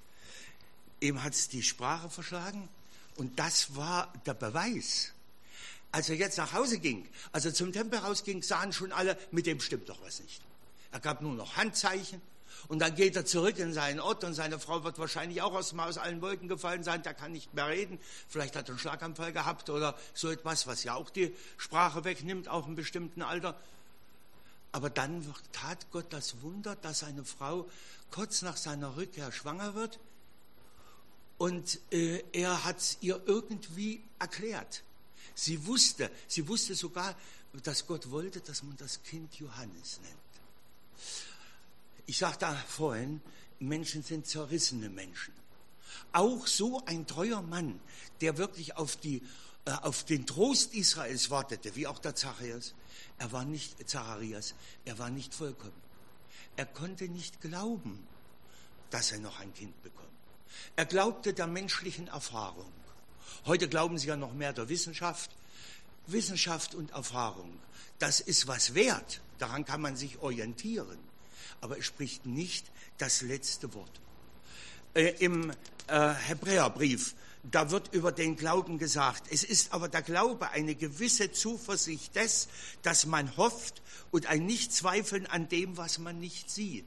Ihm hat es die Sprache verschlagen und das war der Beweis. Als er jetzt nach Hause ging, als er zum Tempel rausging, sahen schon alle, mit dem stimmt doch was nicht. Er gab nur noch Handzeichen und dann geht er zurück in seinen Ort und seine Frau wird wahrscheinlich auch aus allen Wolken gefallen sein, der kann nicht mehr reden, vielleicht hat er einen Schlaganfall gehabt oder so etwas, was ja auch die Sprache wegnimmt, auch im bestimmten Alter. Aber dann tat Gott das Wunder, dass eine Frau kurz nach seiner Rückkehr schwanger wird und er hat es ihr irgendwie erklärt. Sie wusste sogar, dass Gott wollte, dass man das Kind Johannes nennt. Ich sagte vorhin, Menschen sind zerrissene Menschen. Auch so ein treuer Mann, der wirklich auf den Trost Israels wartete, wie auch der Zacharias, er war nicht vollkommen. Er konnte nicht glauben, dass er noch ein Kind bekommt. Er glaubte der menschlichen Erfahrung. Heute glauben sie ja noch mehr der Wissenschaft. Wissenschaft und Erfahrung, das ist was wert. Daran kann man sich orientieren. Aber es spricht nicht das letzte Wort. Im Hebräerbrief, da wird über den Glauben gesagt, es ist aber der Glaube eine gewisse Zuversicht des, dass man hofft und ein Nichtzweifeln an dem, was man nicht sieht.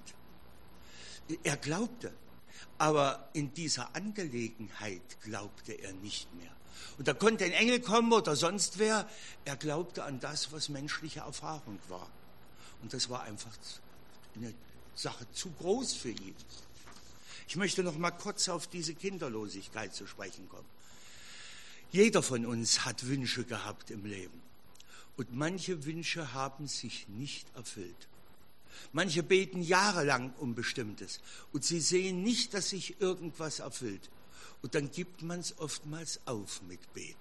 Er glaubte, aber in dieser Angelegenheit glaubte er nicht mehr. Und da konnte ein Engel kommen oder sonst wer. Er glaubte an das, was menschliche Erfahrung war. Und das war einfach eine Sache zu groß für ihn. Ich möchte noch mal kurz auf diese Kinderlosigkeit zu sprechen kommen. Jeder von uns hat Wünsche gehabt im Leben. Und manche Wünsche haben sich nicht erfüllt. Manche beten jahrelang um Bestimmtes. Und sie sehen nicht, dass sich irgendwas erfüllt. Und dann gibt man es oftmals auf mit Beten.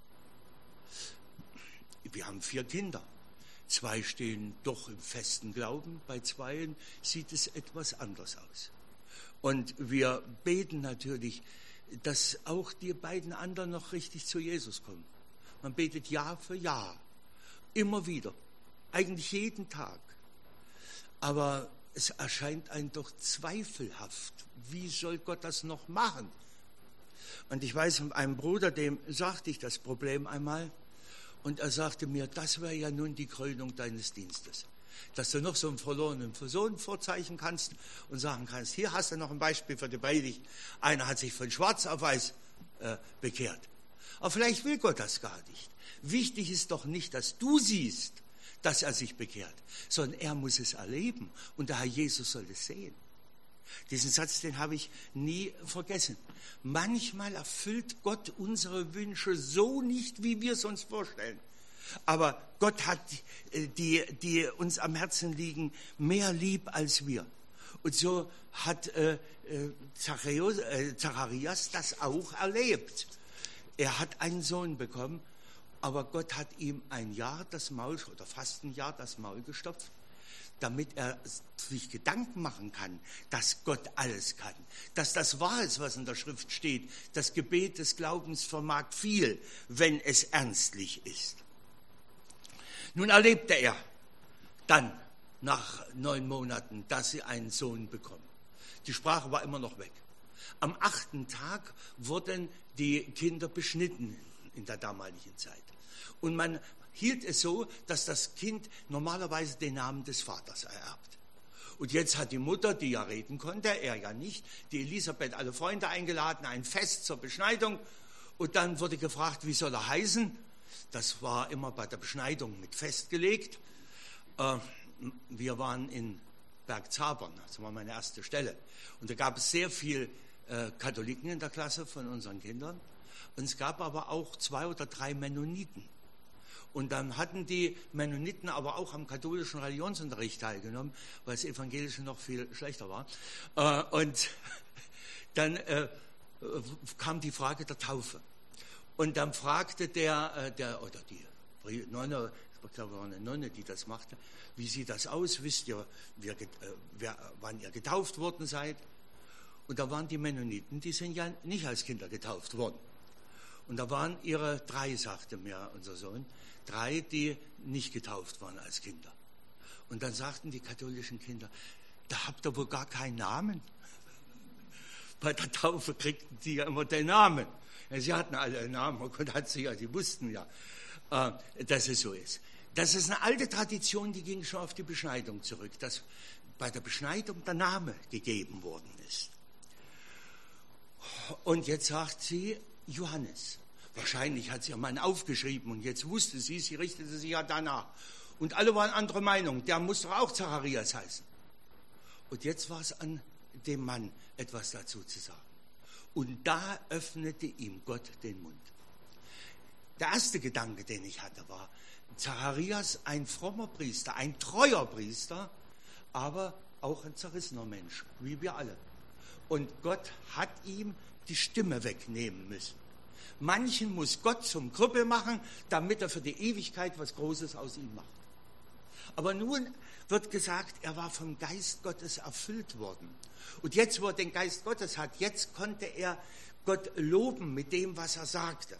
Wir haben 4 Kinder. 2 stehen doch im festen Glauben. Bei 2 sieht es etwas anders aus. Und wir beten natürlich, dass auch die beiden anderen noch richtig zu Jesus kommen. Man betet Jahr für Jahr. Immer wieder. Eigentlich jeden Tag. Aber es erscheint einem doch zweifelhaft. Wie soll Gott das noch machen? Und ich weiß von einem Bruder, dem sagte ich das Problem einmal, und er sagte mir, das wäre ja nun die Krönung deines Dienstes. Dass du noch so einen verlorenen Sohn vorzeichnen kannst und sagen kannst, hier hast du noch ein Beispiel für die Predigt. Einer hat sich von schwarz auf weiß bekehrt. Aber vielleicht will Gott das gar nicht. Wichtig ist doch nicht, dass du siehst, dass er sich bekehrt, sondern er muss es erleben und der Herr Jesus soll es sehen. Diesen Satz, den habe ich nie vergessen. Manchmal erfüllt Gott unsere Wünsche so nicht, wie wir es uns vorstellen. Aber Gott hat die uns am Herzen liegen, mehr lieb als wir. Und so hat Zacharias das auch erlebt. Er hat einen Sohn bekommen, aber Gott hat ihm ein Jahr das Maul, oder fast ein Jahr das Maul gestopft, damit er sich Gedanken machen kann, dass Gott alles kann, dass das wahr ist, was in der Schrift steht. Das Gebet des Glaubens vermag viel, wenn es ernstlich ist. Nun erlebte er dann nach 9 Monaten, dass sie einen Sohn bekommen. Die Sprache war immer noch weg. Am 8. Tag wurden die Kinder beschnitten in der damaligen Zeit. Und man hielt es so, dass das Kind normalerweise den Namen des Vaters ererbt. Und jetzt hat die Mutter, die ja reden konnte, er ja nicht, die Elisabeth alle Freunde eingeladen, ein Fest zur Beschneidung. Und dann wurde gefragt, wie soll er heißen? Das war immer bei der Beschneidung mit festgelegt. Wir waren in Bergzabern, das war meine erste Stelle. Und da gab es sehr viele Katholiken in der Klasse von unseren Kindern. Und es gab aber auch 2 oder 3 Mennoniten. Und dann hatten die Mennoniten aber auch am katholischen Religionsunterricht teilgenommen, weil das Evangelische noch viel schlechter war. Und dann kam die Frage der Taufe. Und dann fragte der oder die Nonne, ich glaube, es war eine Nonne, die das machte, wie sieht das aus? Wisst ihr, wann ihr getauft worden seid? Und da waren die Mennoniten, die sind ja nicht als Kinder getauft worden. Und da waren ihre 3, sagte mir unser Sohn, 3, die nicht getauft waren als Kinder. Und dann sagten die katholischen Kinder, da habt ihr wohl gar keinen Namen. Bei der Taufe kriegten die ja immer den Namen. Ja, sie hatten alle einen Namen, oh Gott, die wussten ja, dass es so ist. Das ist eine alte Tradition, die ging schon auf die Beschneidung zurück, dass bei der Beschneidung der Name gegeben worden ist. Und jetzt sagt sie Johannes. Wahrscheinlich hat sie ihr Mann aufgeschrieben und jetzt wusste sie richtete sich ja danach. Und alle waren anderer Meinung, der muss doch auch Zacharias heißen. Und jetzt war es an dem Mann, etwas dazu zu sagen. Und da öffnete ihm Gott den Mund. Der erste Gedanke, den ich hatte, war, Zacharias, ein frommer Priester, ein treuer Priester, aber auch ein zerrissener Mensch, wie wir alle. Und Gott hat ihm die Stimme wegnehmen müssen. Manchen muss Gott zum Krüppel machen, damit er für die Ewigkeit was Großes aus ihm macht. Aber nun wird gesagt, er war vom Geist Gottes erfüllt worden. Und jetzt, wo er den Geist Gottes hat, jetzt konnte er Gott loben mit dem, was er sagte.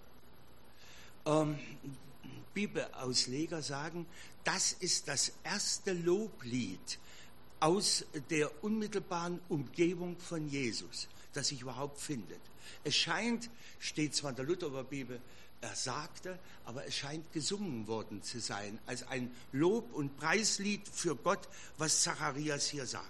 Bibelausleger sagen, das ist das erste Loblied aus der unmittelbaren Umgebung von Jesus, das sich überhaupt findet. Es scheint, steht zwar in der Lutherbibel, er sagte, aber es scheint gesungen worden zu sein, als ein Lob- und Preislied für Gott, was Zacharias hier sagt.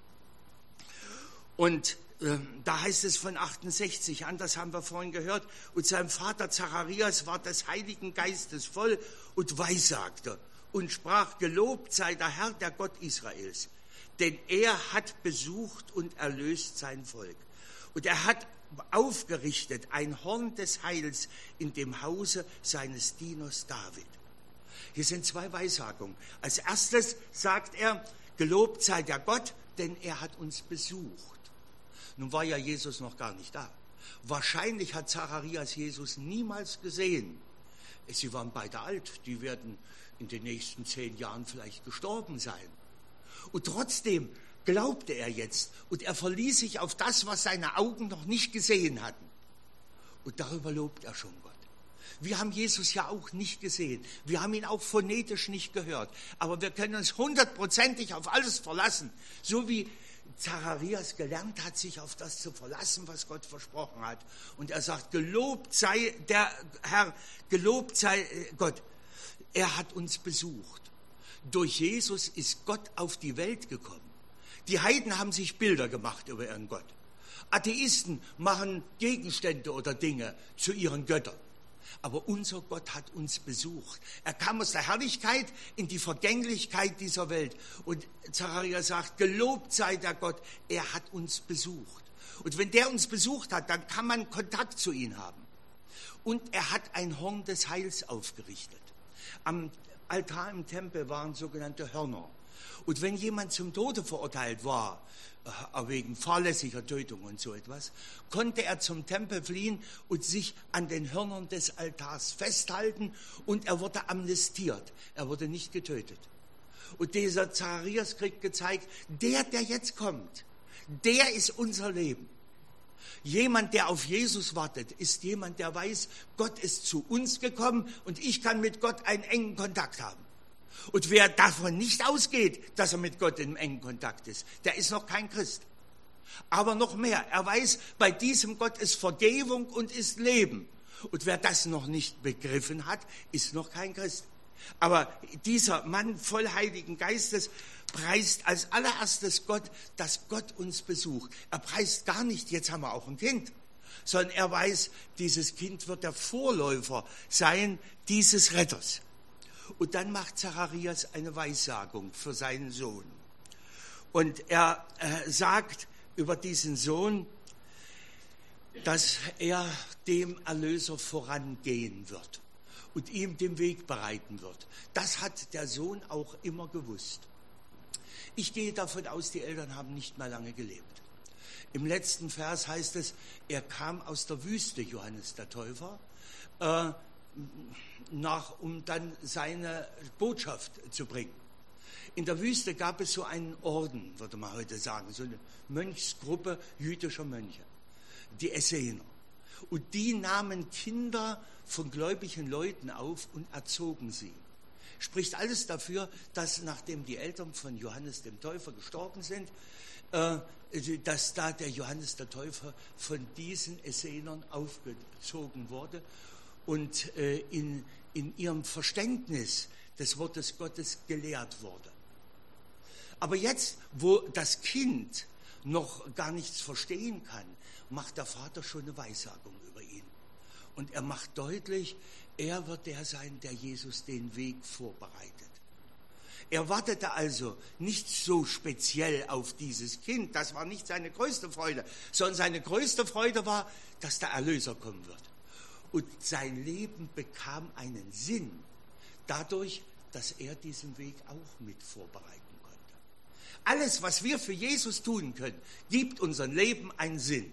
Und da heißt es von 68 an, das haben wir vorhin gehört, und sein Vater Zacharias war des Heiligen Geistes voll und weissagte und sprach, gelobt sei der Herr, der Gott Israels, denn er hat besucht und erlöst sein Volk. Und er hat aufgerichtet ein Horn des Heils in dem Hause seines Dieners David. Hier sind 2 Weissagungen. Als erstes sagt er, gelobt sei der Gott, denn er hat uns besucht. Nun war ja Jesus noch gar nicht da. Wahrscheinlich hat Zacharias Jesus niemals gesehen. Sie waren beide alt, die werden in den nächsten 10 Jahren vielleicht gestorben sein. Und trotzdem glaubte er jetzt und er verließ sich auf das, was seine Augen noch nicht gesehen hatten. Und darüber lobt er schon Gott. Wir haben Jesus ja auch nicht gesehen. Wir haben ihn auch phonetisch nicht gehört. Aber wir können uns 100%ig auf alles verlassen. So wie Zacharias gelernt hat, sich auf das zu verlassen, was Gott versprochen hat. Und er sagt, gelobt sei der Herr, gelobt sei Gott. Er hat uns besucht. Durch Jesus ist Gott auf die Welt gekommen. Die Heiden haben sich Bilder gemacht über ihren Gott. Atheisten machen Gegenstände oder Dinge zu ihren Göttern. Aber unser Gott hat uns besucht. Er kam aus der Herrlichkeit in die Vergänglichkeit dieser Welt. Und Zacharias sagt, gelobt sei der Gott, er hat uns besucht. Und wenn der uns besucht hat, dann kann man Kontakt zu ihm haben. Und er hat ein Horn des Heils aufgerichtet. Am Altar im Tempel waren sogenannte Hörner. Und wenn jemand zum Tode verurteilt war, wegen fahrlässiger Tötung und so etwas, konnte er zum Tempel fliehen und sich an den Hörnern des Altars festhalten und er wurde amnestiert. Er wurde nicht getötet. Und dieser Zacharias kriegt gezeigt, der jetzt kommt, der ist unser Leben. Jemand, der auf Jesus wartet, ist jemand, der weiß, Gott ist zu uns gekommen und ich kann mit Gott einen engen Kontakt haben. Und wer davon nicht ausgeht, dass er mit Gott in engen Kontakt ist, der ist noch kein Christ. Aber noch mehr, er weiß, bei diesem Gott ist Vergebung und ist Leben. Und wer das noch nicht begriffen hat, ist noch kein Christ. Aber dieser Mann voll Heiligen Geistes preist als allererstes Gott, dass Gott uns besucht. Er preist gar nicht, jetzt haben wir auch ein Kind, sondern er weiß, dieses Kind wird der Vorläufer sein dieses Retters. Und dann macht Zacharias eine Weissagung für seinen Sohn. Und er sagt über diesen Sohn, dass er dem Erlöser vorangehen wird. und ihm den Weg bereiten wird. Das hat der Sohn auch immer gewusst. Ich gehe davon aus, die Eltern haben nicht mehr lange gelebt. Im letzten Vers heißt es, er kam aus der Wüste, Johannes der Täufer, um dann seine Botschaft zu bringen. In der Wüste gab es so einen Orden, würde man heute sagen, so eine Mönchsgruppe jüdischer Mönche, die Essener. Und die nahmen Kinder von gläubigen Leuten auf und erzogen sie. Spricht alles dafür, dass nachdem die Eltern von Johannes dem Täufer gestorben sind, dass da der Johannes der Täufer von diesen Essenern aufgezogen wurde und in ihrem Verständnis des Wortes Gottes gelehrt wurde. Aber jetzt, wo das Kind noch gar nichts verstehen kann, macht der Vater schon eine Weissagung über ihn. Und er macht deutlich, er wird der sein, der Jesus den Weg vorbereitet. Er wartete also nicht so speziell auf dieses Kind, das war nicht seine größte Freude, sondern seine größte Freude war, dass der Erlöser kommen wird. Und sein Leben bekam einen Sinn, dadurch, dass er diesen Weg auch mit vorbereiten konnte. Alles, was wir für Jesus tun können, gibt unserem Leben einen Sinn.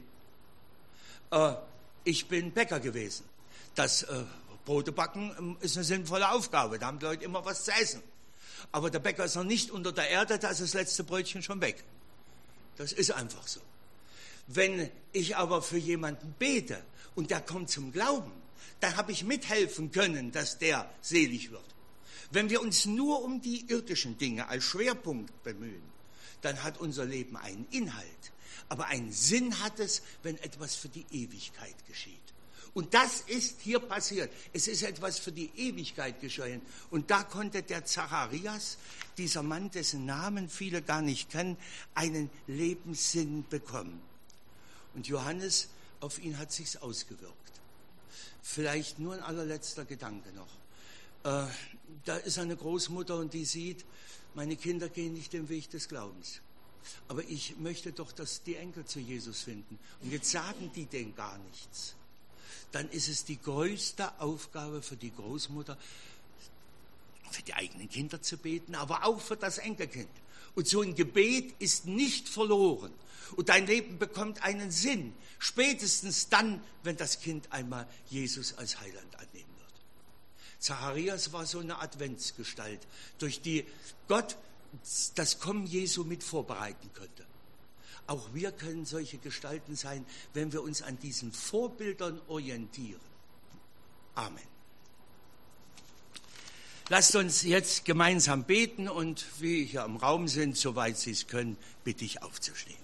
Ich bin Bäcker gewesen. Das Brote backen ist eine sinnvolle Aufgabe. Da haben die Leute immer was zu essen. Aber der Bäcker ist noch nicht unter der Erde, da ist das letzte Brötchen schon weg. Das ist einfach so. Wenn ich aber für jemanden bete und der kommt zum Glauben, dann habe ich mithelfen können, dass der selig wird. Wenn wir uns nur um die irdischen Dinge als Schwerpunkt bemühen, dann hat unser Leben einen Inhalt. Aber einen Sinn hat es, wenn etwas für die Ewigkeit geschieht. Und das ist hier passiert. Es ist etwas für die Ewigkeit geschehen. Und da konnte der Zacharias, dieser Mann, dessen Namen viele gar nicht kennen, einen Lebenssinn bekommen. Und Johannes, auf ihn hat sich's ausgewirkt. Vielleicht nur ein allerletzter Gedanke noch. Da ist eine Großmutter und die sieht, meine Kinder gehen nicht den Weg des Glaubens. Aber ich möchte doch, dass die Enkel zu Jesus finden. Und jetzt sagen die denen gar nichts. Dann ist es die größte Aufgabe für die Großmutter, für die eigenen Kinder zu beten, aber auch für das Enkelkind. Und so ein Gebet ist nicht verloren. Und dein Leben bekommt einen Sinn. Spätestens dann, wenn das Kind einmal Jesus als Heiland annehmen wird. Zacharias war so eine Adventsgestalt, durch die Gott das Kommen Jesu mit vorbereiten könnte. Auch wir können solche Gestalten sein, wenn wir uns an diesen Vorbildern orientieren. Amen. Lasst uns jetzt gemeinsam beten und wie hier im Raum sind, soweit Sie es können, bitte ich aufzustehen.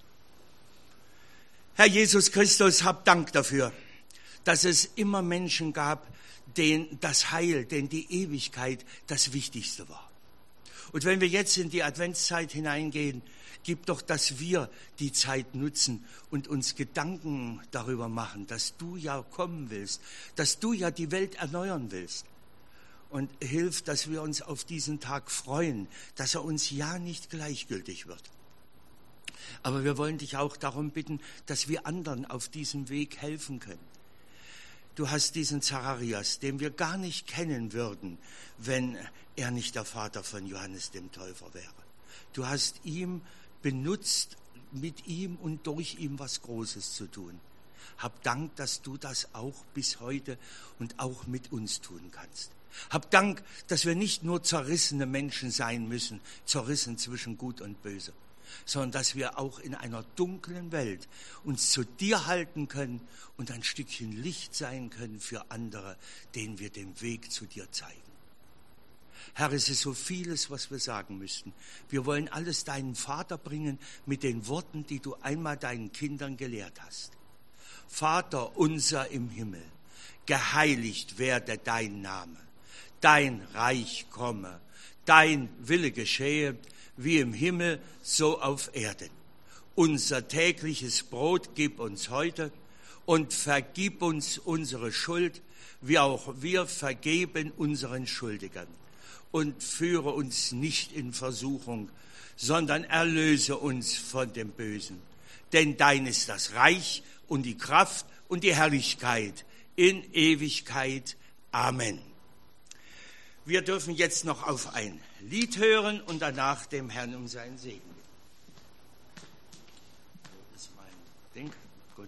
Herr Jesus Christus, hab Dank dafür, dass es immer Menschen gab, denen das Heil, denen die Ewigkeit das Wichtigste war. Und wenn wir jetzt in die Adventszeit hineingehen, gib doch, dass wir die Zeit nutzen und uns Gedanken darüber machen, dass du ja kommen willst, dass du ja die Welt erneuern willst. Und hilf, dass wir uns auf diesen Tag freuen, dass er uns ja nicht gleichgültig wird. Aber wir wollen dich auch darum bitten, dass wir anderen auf diesem Weg helfen können. Du hast diesen Zacharias, den wir gar nicht kennen würden, wenn er nicht der Vater von Johannes dem Täufer wäre. Du hast ihn benutzt, mit ihm und durch ihn was Großes zu tun. Hab Dank, dass du das auch bis heute und auch mit uns tun kannst. Hab Dank, dass wir nicht nur zerrissene Menschen sein müssen, zerrissen zwischen Gut und Böse, sondern dass wir auch in einer dunklen Welt uns zu dir halten können und ein Stückchen Licht sein können für andere, denen wir den Weg zu dir zeigen. Herr, es ist so vieles, was wir sagen müssten. Wir wollen alles deinen Vater bringen mit den Worten, die du einmal deinen Kindern gelehrt hast. Vater unser im Himmel, geheiligt werde dein Name, dein Reich komme, dein Wille geschehe, wie im Himmel, so auf Erden. Unser tägliches Brot gib uns heute und vergib uns unsere Schuld, wie auch wir vergeben unseren Schuldigern. Und führe uns nicht in Versuchung, sondern erlöse uns von dem Bösen. Denn dein ist das Reich und die Kraft und die Herrlichkeit in Ewigkeit. Amen. wir dürfen jetzt noch auf ein Lied hören und danach dem Herrn um seinen Segen bitten. Das ist mein Ding. Gut.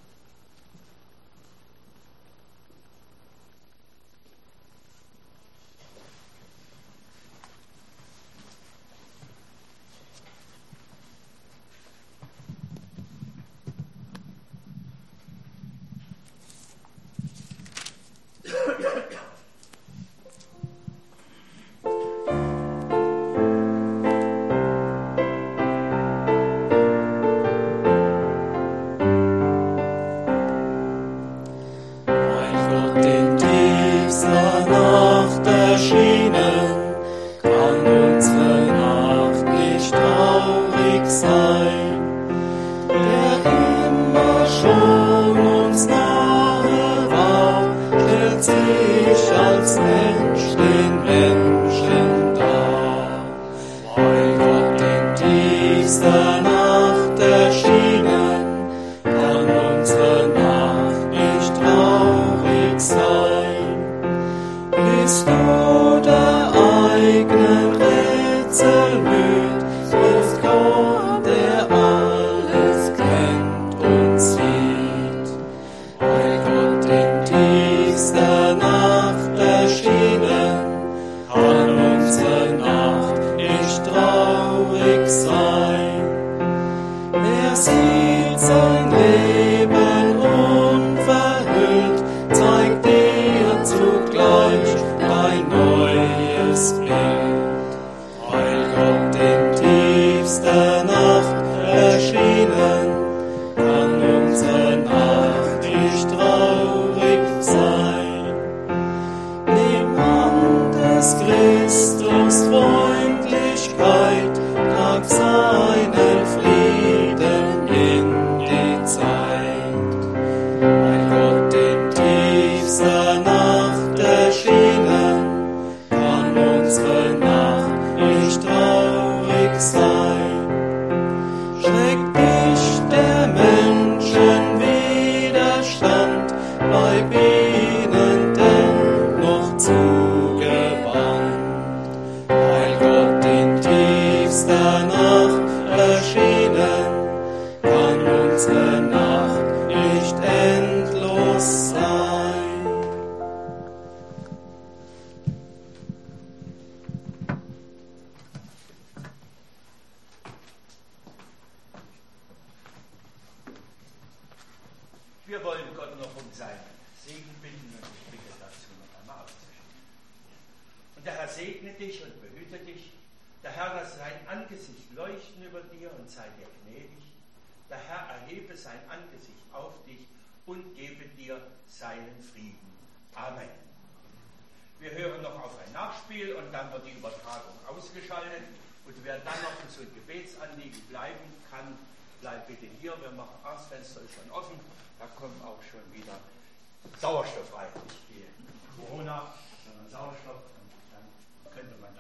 Wir wollen Gott noch um seinen Segen bitten und ich bitte dazu noch einmal aufzustehen. Und der Herr segne dich und behüte dich. Der Herr lasse sein Angesicht leuchten über dir und sei dir gnädig. Der Herr erhebe sein Angesicht auf dich und gebe dir seinen Frieden. Amen. Wir hören noch auf ein Nachspiel und dann wird die Übertragung ausgeschaltet. Und wer dann noch in so ein Gebetsanliegen bleiben kann, bleibt bitte hier. Wir machen das Fenster ist schon offen. Da kommen auch schon wieder Sauerstoff rein. Nicht wie Corona, sondern Sauerstoff. Und dann könnte man